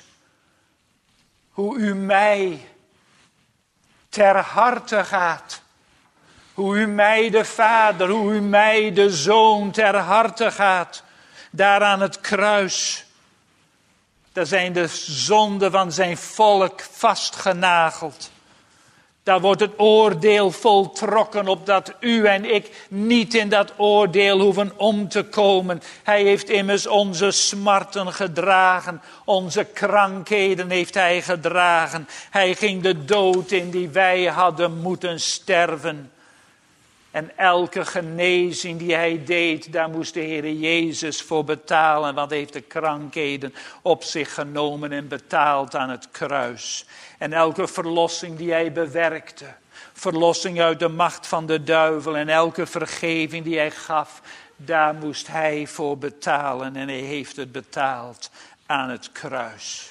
hoe u mij ter harte gaat. Hoe u mij de Vader, hoe u mij de Zoon ter harte gaat. Daar aan het kruis. Daar zijn de zonden van zijn volk vastgenageld. Daar wordt het oordeel voltrokken, opdat u en ik niet in dat oordeel hoeven om te komen. Hij heeft immers onze smarten gedragen, onze krankheden heeft hij gedragen. Hij ging de dood in die wij hadden moeten sterven. En elke genezing die hij deed, daar moest de Heer Jezus voor betalen. Want hij heeft de krankheden op zich genomen en betaald aan het kruis. En elke verlossing die hij bewerkte, verlossing uit de macht van de duivel en elke vergeving die hij gaf, daar moest hij voor betalen. En hij heeft het betaald aan het kruis.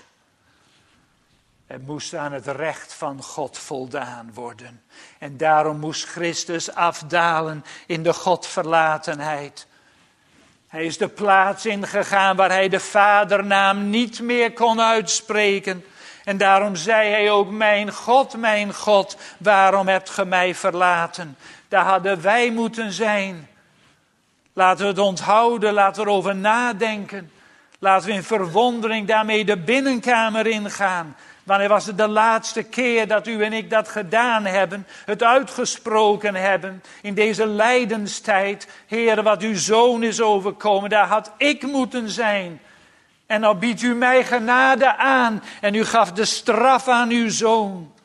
Er moest aan het recht van God voldaan worden. En daarom moest Christus afdalen in de Godverlatenheid. Hij is de plaats ingegaan waar hij de vadernaam niet meer kon uitspreken. En daarom zei hij ook, mijn God, mijn God, waarom hebt ge mij verlaten? Daar hadden wij moeten zijn. Laten we het onthouden, laten we erover nadenken. Laten we in verwondering daarmee de binnenkamer ingaan. Wanneer was het de laatste keer dat u en ik dat gedaan hebben, het uitgesproken hebben in deze lijdenstijd. Heer, wat uw zoon is overkomen, daar had ik moeten zijn. En nou biedt u mij genade aan en u gaf de straf aan uw zoon.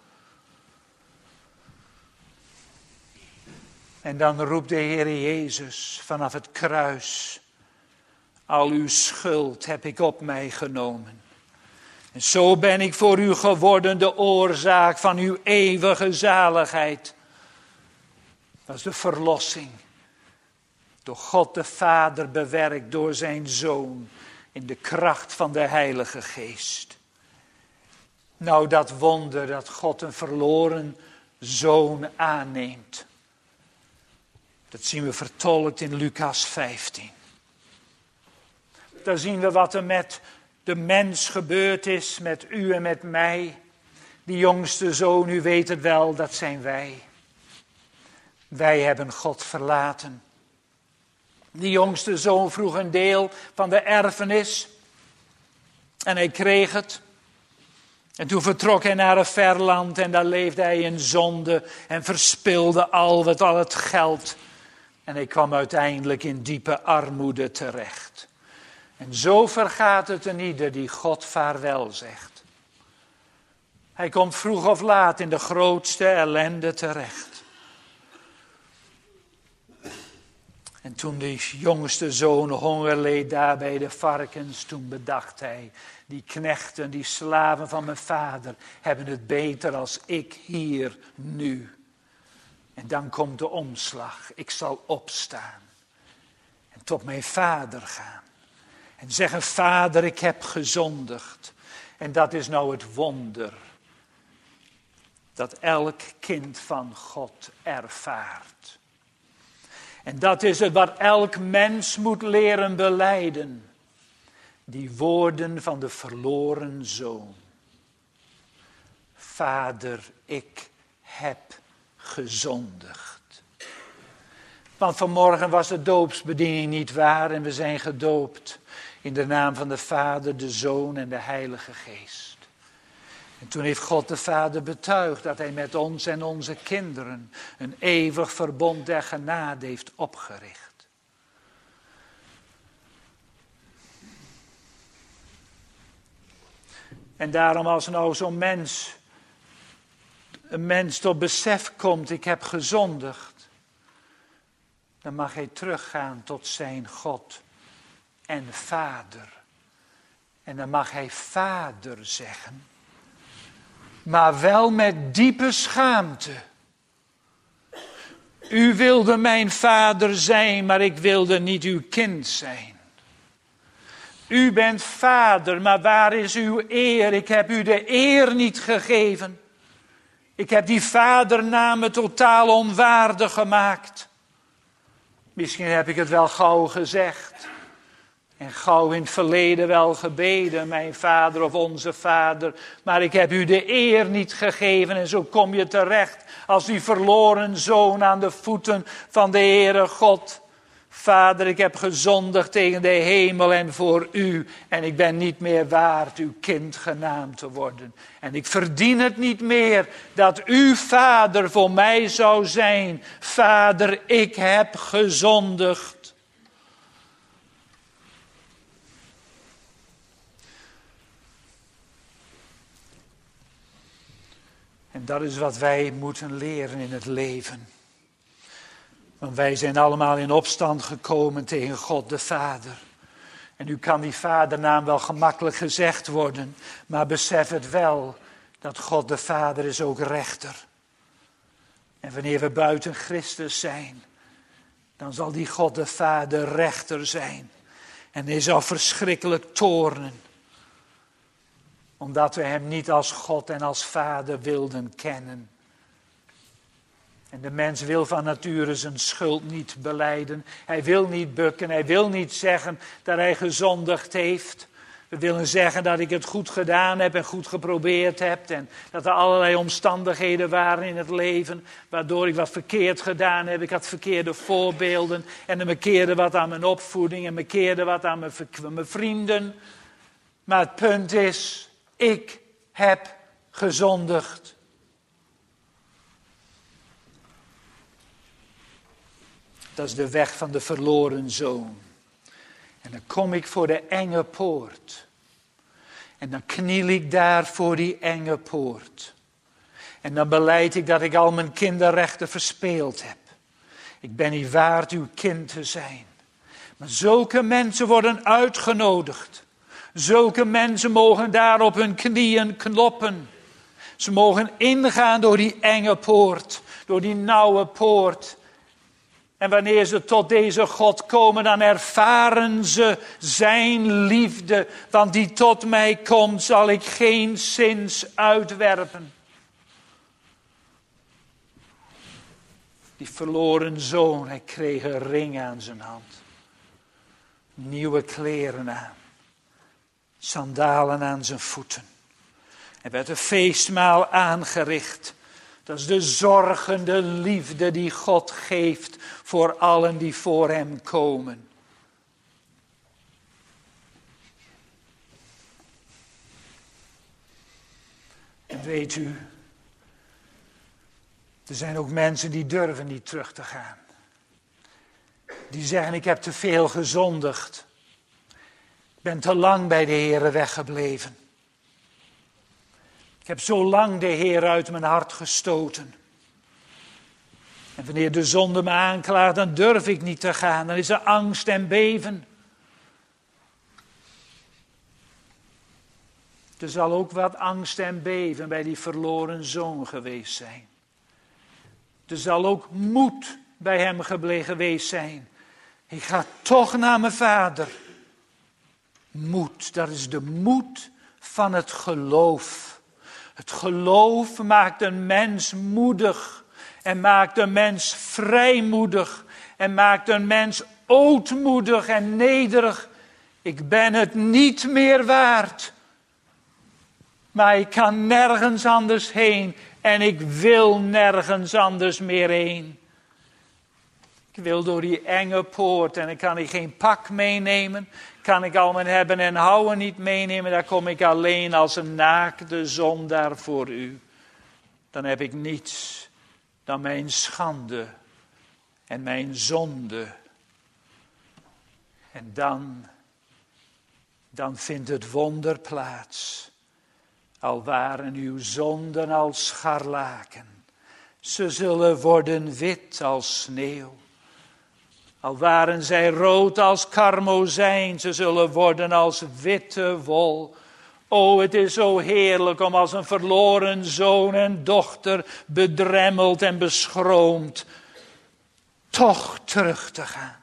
En dan roept de Heer Jezus vanaf het kruis, al uw schuld heb ik op mij genomen. En zo ben ik voor u geworden de oorzaak van uw eeuwige zaligheid. Dat is de verlossing. Door God de Vader bewerkt door zijn Zoon in de kracht van de Heilige Geest. Nou, dat wonder dat God een verloren zoon aanneemt. Dat zien we vertolkt in Lucas vijftien. Daar zien we wat er met de mens gebeurd is, met u en met mij. Die jongste zoon, u weet het wel, dat zijn wij. Wij hebben God verlaten. Die jongste zoon vroeg een deel van de erfenis. En hij kreeg het. En toen vertrok hij naar een ver land en daar leefde hij in zonde en verspilde al het, al het geld. En hij kwam uiteindelijk in diepe armoede terecht. En zo vergaat het een ieder die God vaarwel zegt. Hij komt vroeg of laat in de grootste ellende terecht. En toen de jongste zoon honger leed daar bij de varkens, toen bedacht hij, die knechten, die slaven van mijn vader, hebben het beter als ik hier nu. En dan komt de omslag. Ik zal opstaan en tot mijn vader gaan. En zeggen, vader, ik heb gezondigd. En dat is nou het wonder. Dat elk kind van God ervaart. En dat is het wat elk mens moet leren belijden. Die woorden van de verloren zoon. Vader, ik heb gezondigd. Want vanmorgen was de doopsbediening niet waar en we zijn gedoopt. In de naam van de Vader, de Zoon en de Heilige Geest. En toen heeft God de Vader betuigd dat hij met ons en onze kinderen een eeuwig verbond der genade heeft opgericht. En daarom als nou zo'n mens, een mens tot besef komt, ik heb gezondigd. Dan mag hij teruggaan tot zijn God en Vader. En dan mag hij Vader zeggen. Maar wel met diepe schaamte. U wilde mijn vader zijn, maar ik wilde niet uw kind zijn. U bent vader, maar waar is uw eer? Ik heb u de eer niet gegeven. Ik heb die vadernamen totaal onwaardig gemaakt. Misschien heb ik het wel gauw gezegd. En gauw in het verleden wel gebeden, mijn vader of onze vader. Maar ik heb u de eer niet gegeven en zo kom je terecht als die verloren zoon aan de voeten van de Heere God. Vader, ik heb gezondigd tegen de hemel en voor u. En ik ben niet meer waard uw kind genaamd te worden. En ik verdien het niet meer dat u vader voor mij zou zijn. Vader, ik heb gezondigd. En dat is wat wij moeten leren in het leven. Want wij zijn allemaal in opstand gekomen tegen God de Vader. En nu kan die vadernaam wel gemakkelijk gezegd worden. Maar besef het wel dat God de Vader is ook rechter. En wanneer we buiten Christus zijn, dan zal die God de Vader rechter zijn. En hij zal verschrikkelijk toornen. Omdat we hem niet als God en als Vader wilden kennen. En de mens wil van nature zijn schuld niet belijden. Hij wil niet bukken, hij wil niet zeggen dat hij gezondigd heeft. We willen zeggen dat ik het goed gedaan heb en goed geprobeerd heb. En dat er allerlei omstandigheden waren in het leven waardoor ik wat verkeerd gedaan heb. Ik had verkeerde voorbeelden en me keerde wat aan mijn opvoeding en me keerde wat aan mijn, mijn vrienden. Maar het punt is, ik heb gezondigd. Dat is de weg van de verloren zoon. En dan kom ik voor de enge poort. En dan kniel ik daar voor die enge poort. En dan belijd ik dat ik al mijn kinderrechten verspeeld heb. Ik ben niet waard uw kind te zijn. Maar zulke mensen worden uitgenodigd. Zulke mensen mogen daar op hun knieën kloppen. Ze mogen ingaan door die enge poort. Door die nauwe poort. En wanneer ze tot deze God komen, dan ervaren ze zijn liefde. Want die tot mij komt, zal ik geen zins uitwerpen. Die verloren zoon, hij kreeg een ring aan zijn hand. Nieuwe kleren aan. Sandalen aan zijn voeten. Er werd een feestmaal aangericht. Dat is de zorgende liefde die God geeft voor allen die voor hem komen. En weet u, er zijn ook mensen die durven niet terug te gaan. Die zeggen, ik heb te veel gezondigd. Ik ben te lang bij de Heere weggebleven. Ik heb zo lang de Heer uit mijn hart gestoten. En wanneer de zonde me aanklaagt, dan durf ik niet te gaan. Dan is er angst en beven. Er zal ook wat angst en beven bij die verloren zoon geweest zijn. Er zal ook moed bij hem geweest zijn. Ik ga toch naar mijn vader. Moed, dat is de moed van het geloof. Het geloof maakt een mens moedig en maakt een mens vrijmoedig en maakt een mens ootmoedig en nederig. Ik ben het niet meer waard, maar ik kan nergens anders heen en ik wil nergens anders meer heen. Ik wil door die enge poort en ik kan ik geen pak meenemen. Kan ik al mijn hebben en houden niet meenemen. Daar kom ik alleen als een naakte zondaar voor u. Dan heb ik niets dan mijn schande en mijn zonde. En dan, dan vindt het wonder plaats. Al waren uw zonden als scharlaken. Ze zullen worden wit als sneeuw. Al waren zij rood als karmozijn, ze zullen worden als witte wol. O, het is zo heerlijk om als een verloren zoon en dochter bedremmeld en beschroomd toch terug te gaan.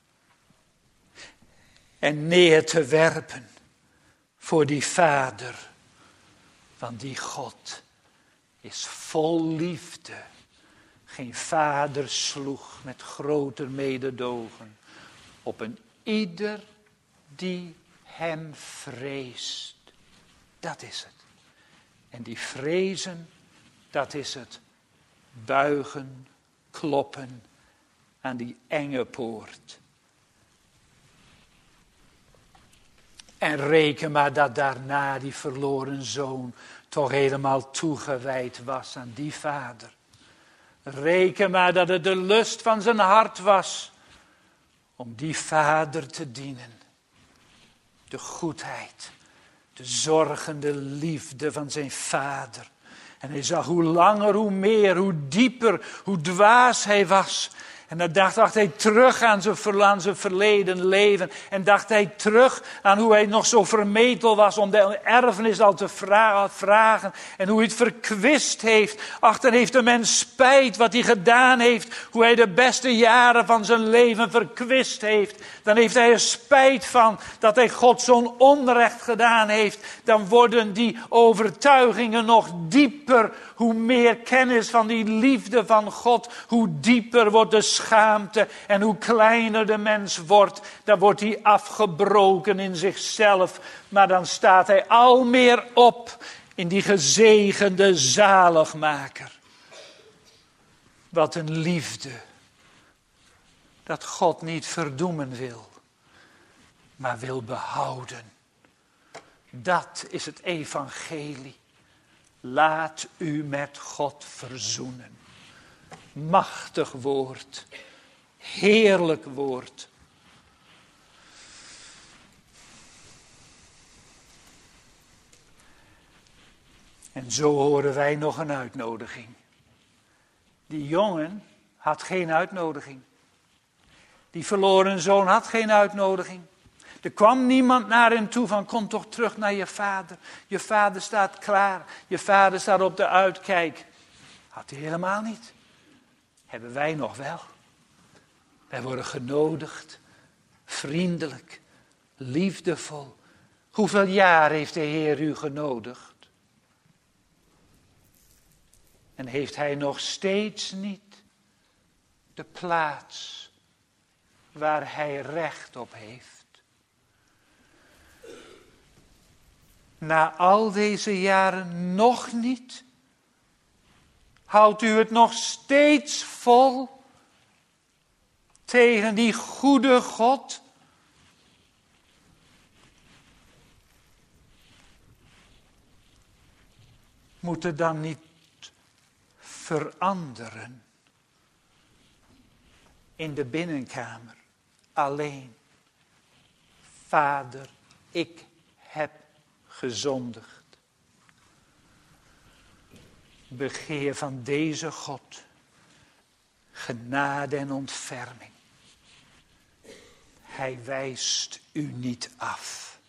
En neer te werpen voor die vader. Want die God is vol liefde. Geen vader sloeg met groter mededogen op een ieder die hem vreest. Dat is het. En die vrezen, dat is het buigen, kloppen aan die enge poort. En reken maar dat daarna die verloren zoon toch helemaal toegewijd was aan die vader. Reken maar dat het de lust van zijn hart was om die vader te dienen. De goedheid, de zorgende liefde van zijn vader. En hij zag hoe langer, hoe meer, hoe dieper, hoe dwaas hij was. En dan dacht, dacht hij terug aan zijn, aan zijn verleden leven. En dacht hij terug aan hoe hij nog zo vermetel was om de erfenis al te vragen. En hoe hij het verkwist heeft. Ach, dan heeft de mens spijt wat hij gedaan heeft. Hoe hij de beste jaren van zijn leven verkwist heeft. Dan heeft hij er spijt van dat hij God zo'n onrecht gedaan heeft. Dan worden die overtuigingen nog dieper. hoe meer kennis van die liefde van God, hoe dieper wordt de schaamte en hoe kleiner de mens wordt. Dan wordt hij afgebroken in zichzelf, maar dan staat hij al meer op in die gezegende zaligmaker. Wat een liefde, dat God niet verdoemen wil, maar wil behouden. Dat is het evangelie. Laat u met God verzoenen. Machtig woord. Heerlijk woord. En zo horen wij nog een uitnodiging. Die jongen had geen uitnodiging. Die verloren zoon had geen uitnodiging. Er kwam niemand naar hem toe van kom toch terug naar je vader. Je vader staat klaar. Je vader staat op de uitkijk. Had hij helemaal niet. Hebben wij nog wel. Wij worden genodigd. Vriendelijk. Liefdevol. Hoeveel jaar heeft de Heer u genodigd? En heeft hij nog steeds niet de plaats waar hij recht op heeft? Na al deze jaren nog niet? Houdt u het nog steeds vol tegen die goede God? Moet er dan niet veranderen in de binnenkamer alleen? Vader, ik heb gezondigd. Begeer van deze God genade en ontferming. Hij wijst u niet af.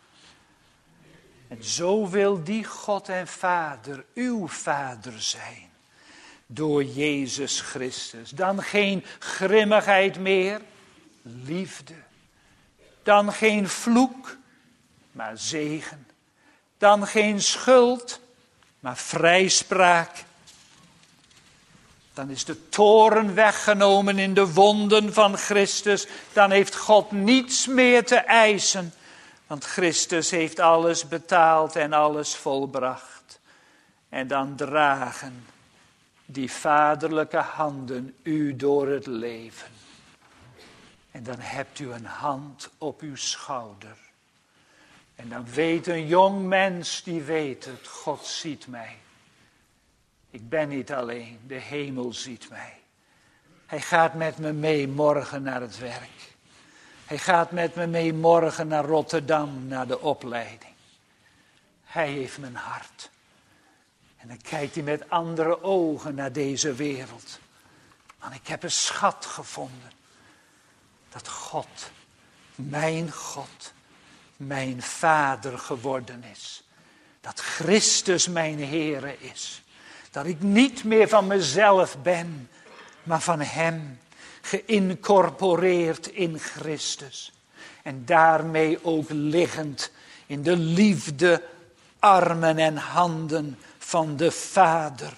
En zo wil die God en Vader uw Vader zijn. Door Jezus Christus. Dan geen grimmigheid meer, liefde. Dan geen vloek, maar zegen. Dan geen schuld, maar vrijspraak. Dan is de toorn weggenomen in de wonden van Christus. Dan heeft God niets meer te eisen. Want Christus heeft alles betaald en alles volbracht. En dan dragen die vaderlijke handen u door het leven. En dan hebt u een hand op uw schouder. En dan weet een jong mens, die weet het, God ziet mij. Ik ben niet alleen, de hemel ziet mij. Hij gaat met me mee morgen naar het werk. Hij gaat met me mee morgen naar Rotterdam, naar de opleiding. Hij heeft mijn hart. En dan kijkt hij met andere ogen naar deze wereld. Want ik heb een schat gevonden. Dat God, mijn God, mijn Vader geworden is. Dat Christus mijn Heere is. Dat ik niet meer van mezelf ben, maar van Hem. Geïncorporeerd in Christus. En daarmee ook liggend in de liefde, armen en handen van de Vader.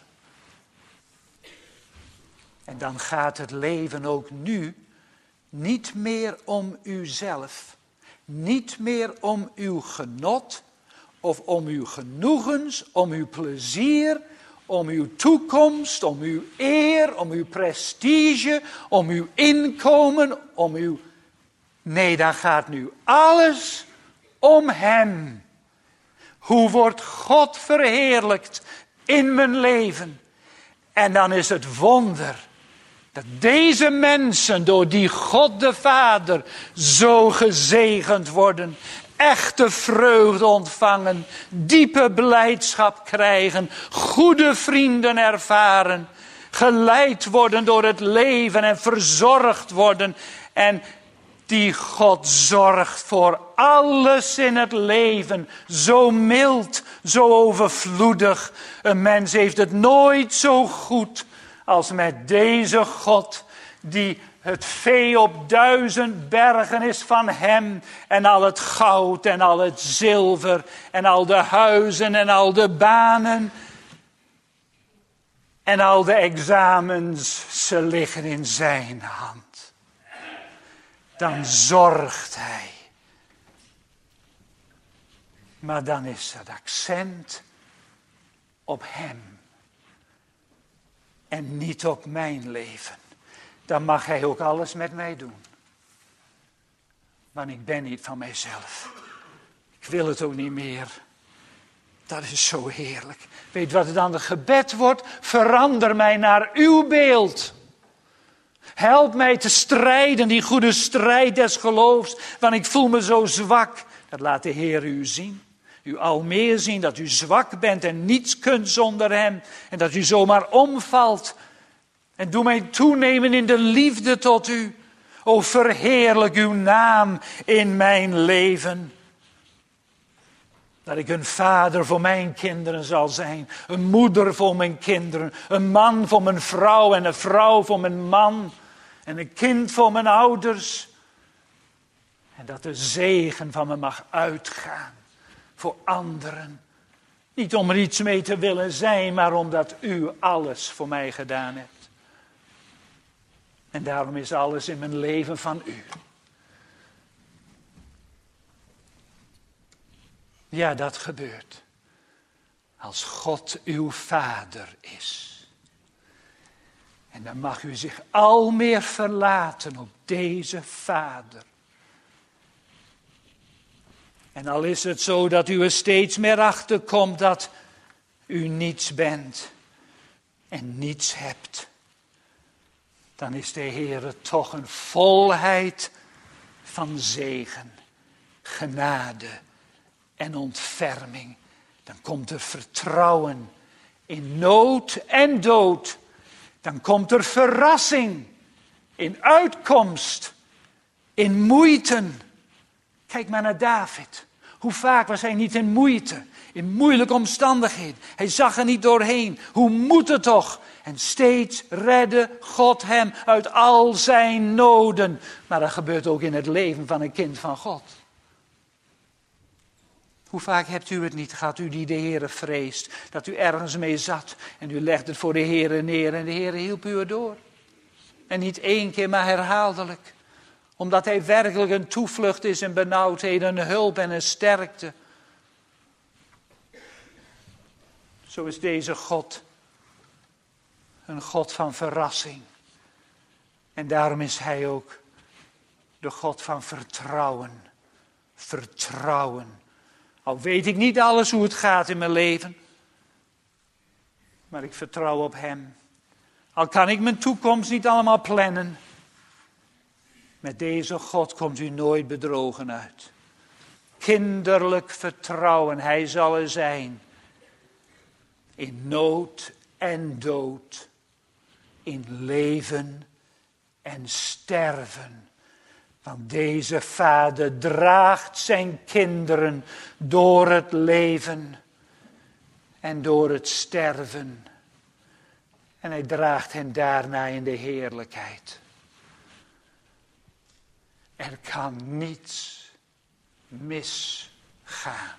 En dan gaat het leven ook nu niet meer om uzelf. Niet meer om uw genot of om uw genoegens, om uw plezier, om uw toekomst, om uw eer, om uw prestige, om uw inkomen, om uw... Nee, dan gaat nu alles om Hem. Hoe wordt God verheerlijkt in mijn leven? En dan is het wonder dat deze mensen door die God de Vader zo gezegend worden. Echte vreugde ontvangen, diepe blijdschap krijgen, goede vrienden ervaren. Geleid worden door het leven en verzorgd worden. En die God zorgt voor alles in het leven. Zo mild, zo overvloedig. Een mens heeft het nooit zo goed als met deze God die het vee op duizend bergen is van Hem. En al het goud en al het zilver en al de huizen en al de banen. En al de examens, ze liggen in zijn hand. Dan zorgt hij. Maar dan is het accent op hem. En niet op mijn leven. Dan mag hij ook alles met mij doen. Want ik ben niet van mijzelf. Ik wil het ook niet meer. Dat is zo heerlijk. Weet wat het dan het gebed wordt? Verander mij naar uw beeld. Help mij te strijden, die goede strijd des geloofs. Want ik voel me zo zwak. Dat laat de Heer u zien. U al meer zien dat u zwak bent en niets kunt zonder hem. En dat u zomaar omvalt. En doe mij toenemen in de liefde tot u. O, verheerlijk uw naam in mijn leven. Dat ik een vader voor mijn kinderen zal zijn. Een moeder voor mijn kinderen. Een man voor mijn vrouw en een vrouw voor mijn man. En een kind voor mijn ouders. En dat de zegen van me mag uitgaan. Voor anderen. Niet om er iets mee te willen zijn, maar omdat u alles voor mij gedaan hebt. En daarom is alles in mijn leven van u. Ja, dat gebeurt. Als God uw vader is. En dan mag u zich al meer verlaten op deze vader. En al is het zo dat u er steeds meer achter komt dat u niets bent en niets hebt. Dan is de Heere toch een volheid van zegen, genade en ontferming. Dan komt er vertrouwen in nood en dood. Dan komt er verrassing in uitkomst, in moeiten. Kijk maar naar David. Hoe vaak was hij niet in moeite, in moeilijke omstandigheden. Hij zag er niet doorheen. Hoe moet het toch? En steeds redde God hem uit al zijn noden. Maar dat gebeurt ook in het leven van een kind van God. Hoe vaak hebt u het niet gehad, u die de Heere vreest, dat u ergens mee zat en u legde het voor de Heere neer en de Heere hielp u erdoor. En niet één keer, maar herhaaldelijk. Omdat hij werkelijk een toevlucht is in benauwdheden, een hulp en een sterkte. Zo is deze God een God van verrassing. En daarom is hij ook de God van vertrouwen. Vertrouwen. Al weet ik niet alles hoe het gaat in mijn leven. Maar ik vertrouw op hem. Al kan ik mijn toekomst niet allemaal plannen. Met deze God komt u nooit bedrogen uit. Kinderlijk vertrouwen, hij zal er zijn. In nood en dood. In leven en sterven. Want deze vader draagt zijn kinderen door het leven en door het sterven. En hij draagt hen daarna in de heerlijkheid. Er kan niets misgaan.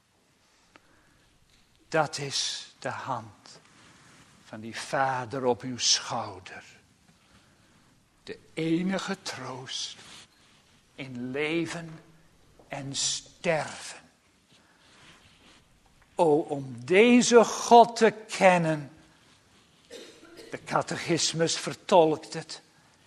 Dat is de hand van die vader op uw schouder. De enige troost in leven en sterven. O, om deze God te kennen. De catechismus vertolkt het.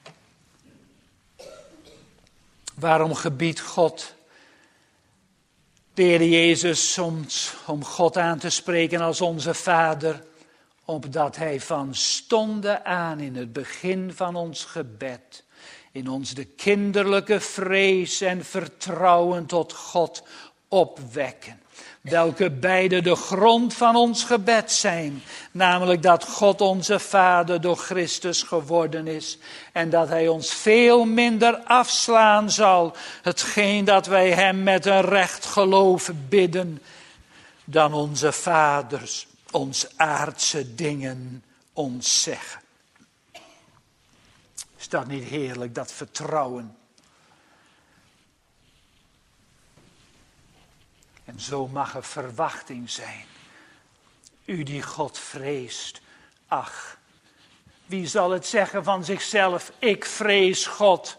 Waarom gebiedt God de Heer Jezus soms om God aan te spreken als onze Vader? Opdat hij van stonden aan in het begin van ons gebed, in ons de kinderlijke vrees en vertrouwen tot God opwekken. Welke beide de grond van ons gebed zijn. Namelijk dat God onze Vader door Christus geworden is. En dat hij ons veel minder afslaan zal. Hetgeen dat wij hem met een recht geloof bidden. Dan onze vaders ons aardse dingen ons zeggen. Is dat niet heerlijk, dat vertrouwen? En zo mag er verwachting zijn. U die God vreest, Ach, wie zal het zeggen van zichzelf, ik vrees God.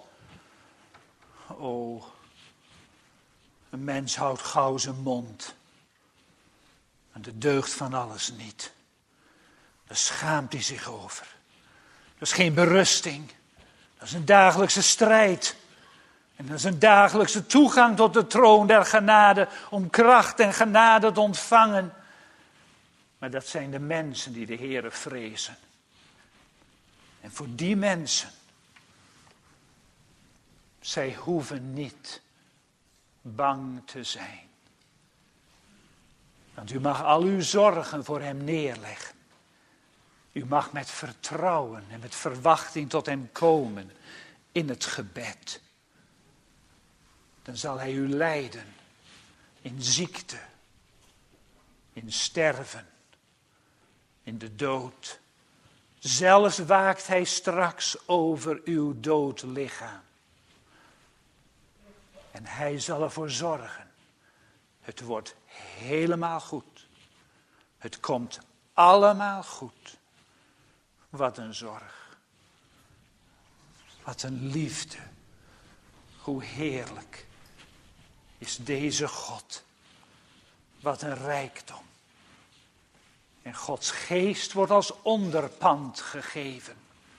O, een mens houdt gauw zijn mond. En de deugd van alles niet. Daar schaamt hij zich over. Dat is geen berusting. Dat is een dagelijkse strijd. En dat is een dagelijkse toegang tot de troon der genade. Om kracht en genade te ontvangen. Maar dat zijn de mensen die de Heere vrezen. En voor die mensen. Zij hoeven niet bang te zijn. Want u mag al uw zorgen voor hem neerleggen. U mag met vertrouwen en met verwachting tot hem komen in het gebed. Dan zal hij u leiden in ziekte, in sterven, in de dood. Zelfs waakt hij straks over uw dood lichaam. En hij zal ervoor zorgen. Het wordt helemaal goed. Het komt allemaal goed. Wat een zorg. Wat een liefde. Hoe heerlijk is deze God. Wat een rijkdom. En Gods geest wordt als onderpand gegeven.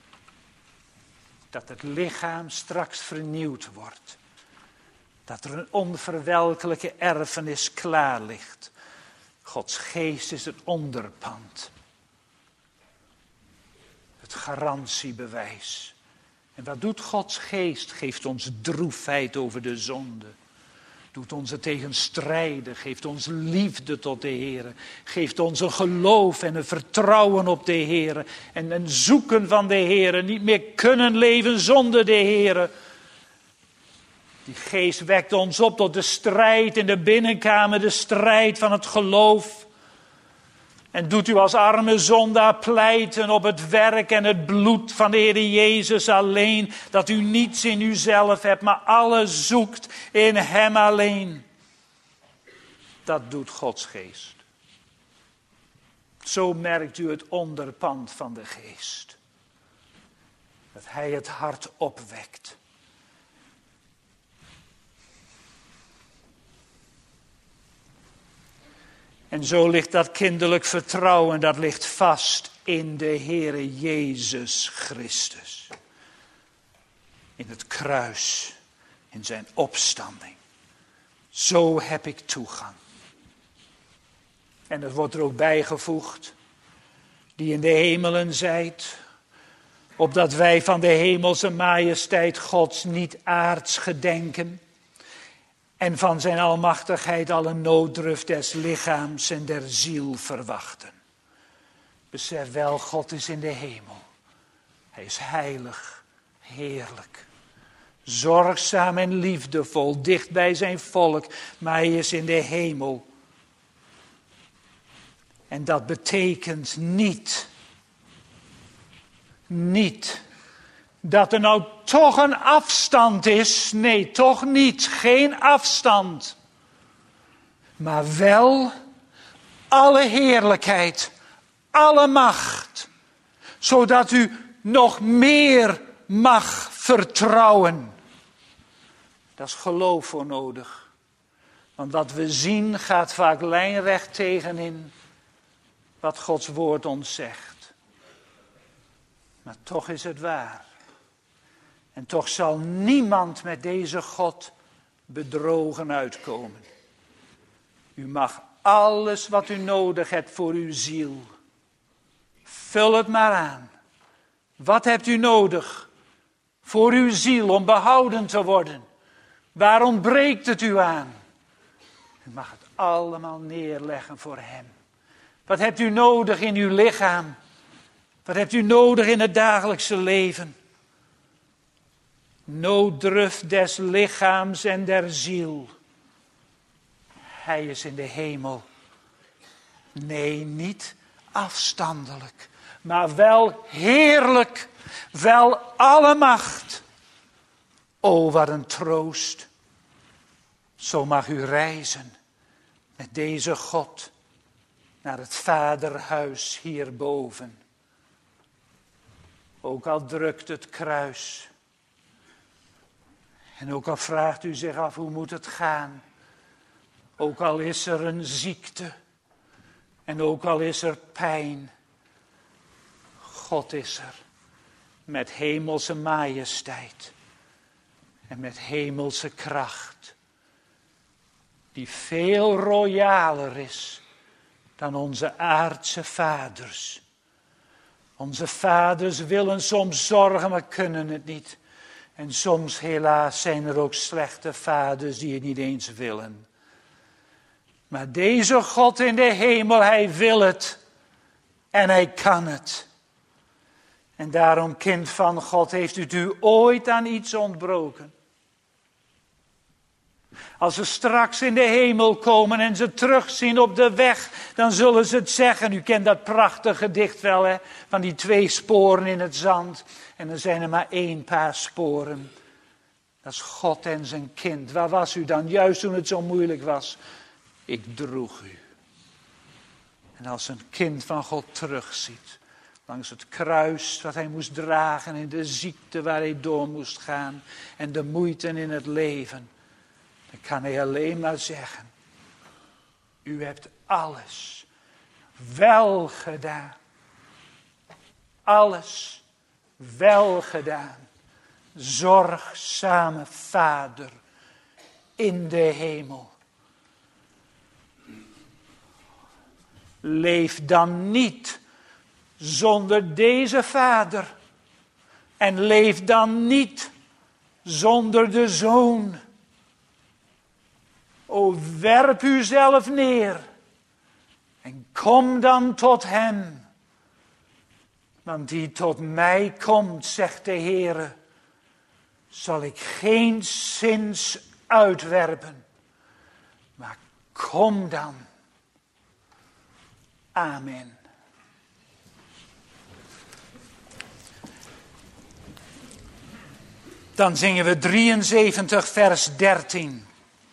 Dat het lichaam straks vernieuwd wordt. Dat er een onverwelkelijke erfenis klaar ligt. Gods geest is het onderpand. Het garantiebewijs. En wat doet Gods geest? Geeft ons droefheid over de zonde. Doet ons er tegen strijden. Geeft ons liefde tot de Heer. Geeft ons een geloof en een vertrouwen op de Heer. En een zoeken van de Heer. Niet meer kunnen leven zonder de Heer. Die geest wekt ons op tot de strijd in de binnenkamer. De strijd van het geloof. En doet u als arme zondaar pleiten op het werk en het bloed van de Heer Jezus alleen. Dat u niets in uzelf hebt, maar alles zoekt in hem alleen. Dat doet Gods geest. Zo merkt u het onderpand van de geest. Dat hij het hart opwekt. En zo ligt dat kinderlijk vertrouwen, dat ligt vast in de Heere Jezus Christus. In het kruis, in zijn opstanding. Zo heb ik toegang. En er wordt er ook bijgevoegd, die in de hemelen zijt, opdat wij van de hemelse majesteit Gods niet aards gedenken, en van zijn almachtigheid alle nooddruf des lichaams en der ziel verwachten. Besef wel, God is in de hemel. Hij is heilig, heerlijk, zorgzaam en liefdevol, dicht bij zijn volk, maar hij is in de hemel. En dat betekent niet, niet dat er nou toch een afstand is. Nee, toch niet. Geen afstand. Maar wel alle heerlijkheid, alle macht. Zodat u nog meer mag vertrouwen. Daar is geloof voor nodig. Want wat we zien gaat vaak lijnrecht tegenin wat Gods woord ons zegt. Maar toch is het waar. En toch zal niemand met deze God bedrogen uitkomen. U mag alles wat u nodig hebt voor uw ziel. Vul het maar aan. Wat hebt u nodig voor uw ziel om behouden te worden? Waar ontbreekt het u aan? U mag het allemaal neerleggen voor hem. Wat hebt u nodig in uw lichaam? Wat hebt u nodig in het dagelijkse leven? Nooddruf des lichaams en der ziel. Hij is in de hemel. Nee, niet afstandelijk, maar wel heerlijk, wel alle macht. O, wat een troost. Zo mag u reizen met deze God naar het vaderhuis hierboven. Ook al drukt het kruis. En ook al vraagt u zich af hoe moet het gaan. Ook al is er een ziekte. En ook al is er pijn. God is er. Met hemelse majesteit. En met hemelse kracht. Die veel royaler is dan onze aardse vaders. Onze vaders willen soms zorgen, maar kunnen het niet. En soms helaas zijn er ook slechte vaders die het niet eens willen. Maar deze God in de hemel, hij wil het. En hij kan het. En daarom, kind van God, heeft u u ooit aan iets ontbroken? Als ze straks in de hemel komen en ze terugzien op de weg, dan zullen ze het zeggen. U kent dat prachtige gedicht wel, hè? Van die twee sporen in het zand. En er zijn er maar één paar sporen. Dat is God en zijn kind. Waar was u dan, juist toen het zo moeilijk was? Ik droeg u. En als een kind van God terugziet, langs het kruis wat hij moest dragen en de ziekte waar hij door moest gaan en de moeite in het leven, dan kan hij alleen maar zeggen, u hebt alles wel gedaan. Alles wel gedaan. Zorgzame Vader in de hemel. Leef dan niet zonder deze Vader. En leef dan niet zonder de Zoon. O, werp uzelf neer. En kom dan tot hem. Want die tot mij komt, zegt de Heere, zal ik geen zins uitwerpen. Maar kom dan. Amen. Dan zingen we drieënzeventig vers dertien.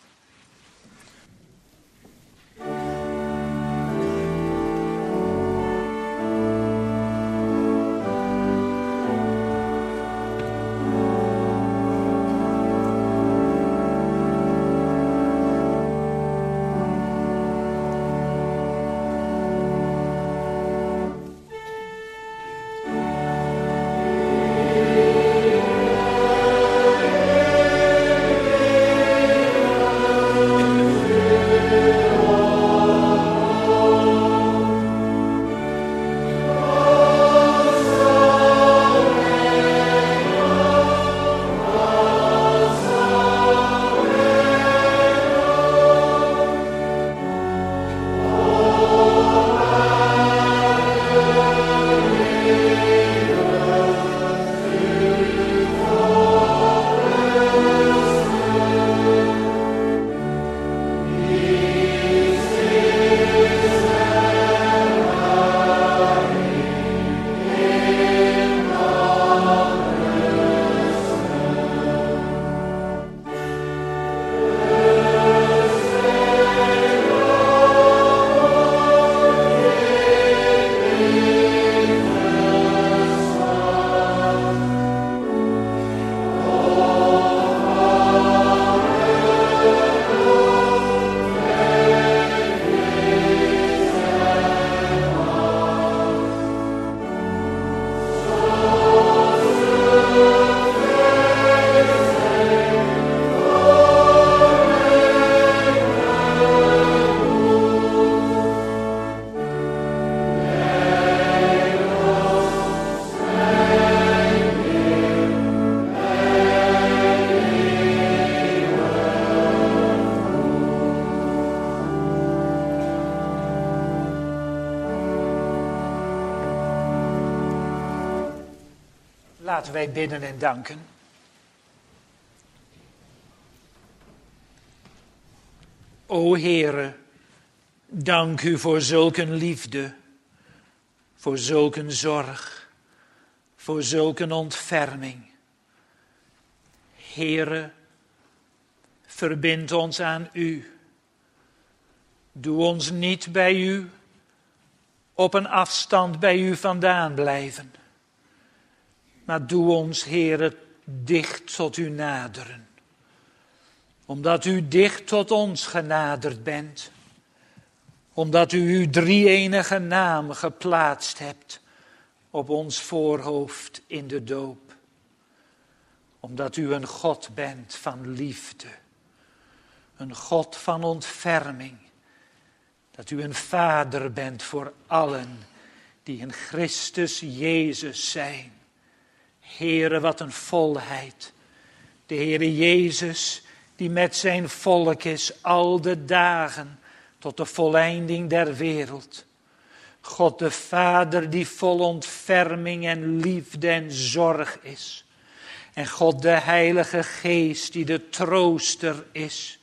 Laten wij bidden en danken. O Heere, dank u voor zulke liefde, voor zulke zorg, voor zulke ontferming. Heere, verbind ons aan u. Doe ons niet bij u op een afstand bij u vandaan blijven. Maar doe ons, Heere, dicht tot u naderen. Omdat u dicht tot ons genaderd bent. Omdat u uw drie-enige naam geplaatst hebt op ons voorhoofd in de doop. Omdat u een God bent van liefde. Een God van ontferming. Dat u een vader bent voor allen die in Christus Jezus zijn. Heere, wat een volheid. De Heere Jezus die met zijn volk is al de dagen tot de voleinding der wereld. God de Vader die vol ontferming en liefde en zorg is. En God de Heilige Geest die de trooster is.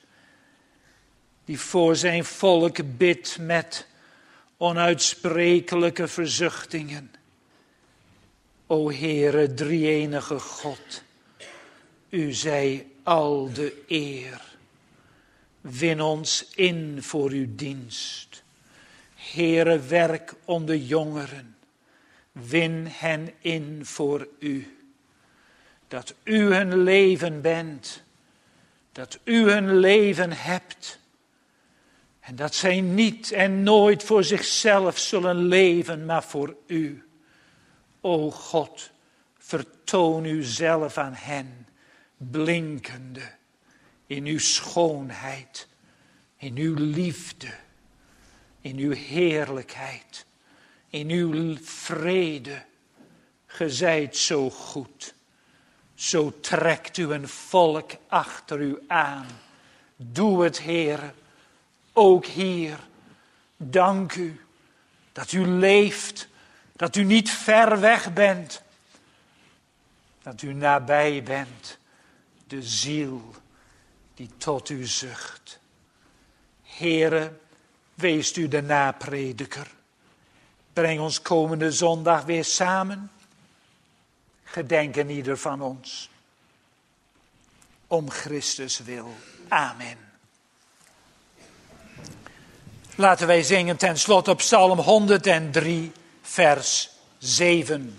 Die voor zijn volk bidt met onuitsprekelijke verzuchtingen. O Heere, drie-enige God, u zij al de eer. Win ons in voor uw dienst. Heere, werk om de jongeren. Win hen in voor u. Dat u hun leven bent. Dat u hun leven hebt. En dat zij niet en nooit voor zichzelf zullen leven, maar voor u. O God, vertoon uzelf aan hen, blinkende in uw schoonheid, in uw liefde, in uw heerlijkheid, in uw vrede. Ge zijt zo goed, zo trekt u een volk achter u aan. Doe het, Heere, ook hier. Dank u dat u leeft, dat u niet ver weg bent, dat u nabij bent, de ziel die tot u zucht. Heere, wees u de naprediker. Breng ons komende zondag weer samen. Gedenk aan ieder van ons. Om Christus wil. Amen. Laten wij zingen ten slotte op Psalm honderddrie, vers zeven.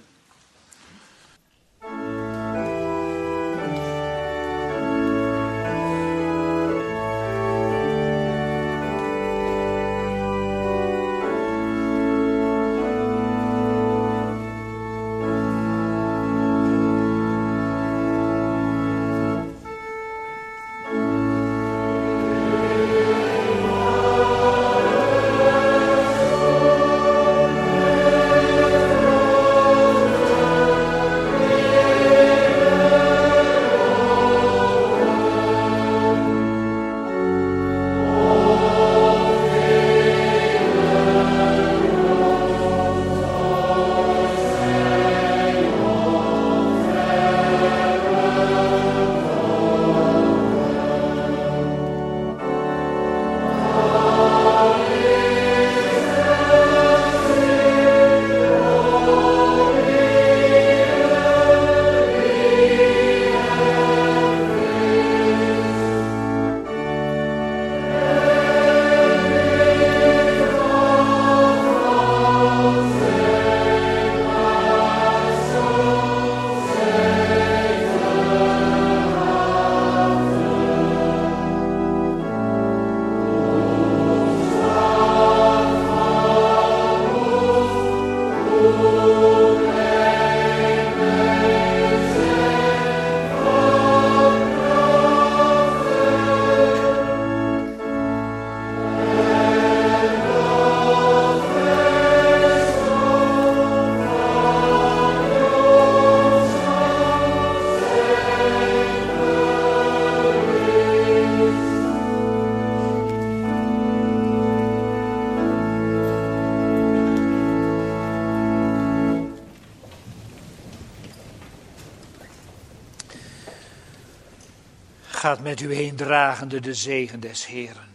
Gaat met u heen dragende de zegen des Heeren.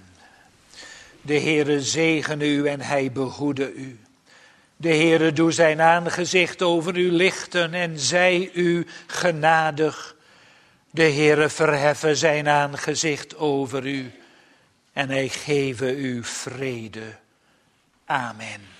De Heere zegene u en hij behoede u. De Heere doe zijn aangezicht over u lichten en zij u genadig. De Heere verheffen zijn aangezicht over u en hij geve u vrede. Amen.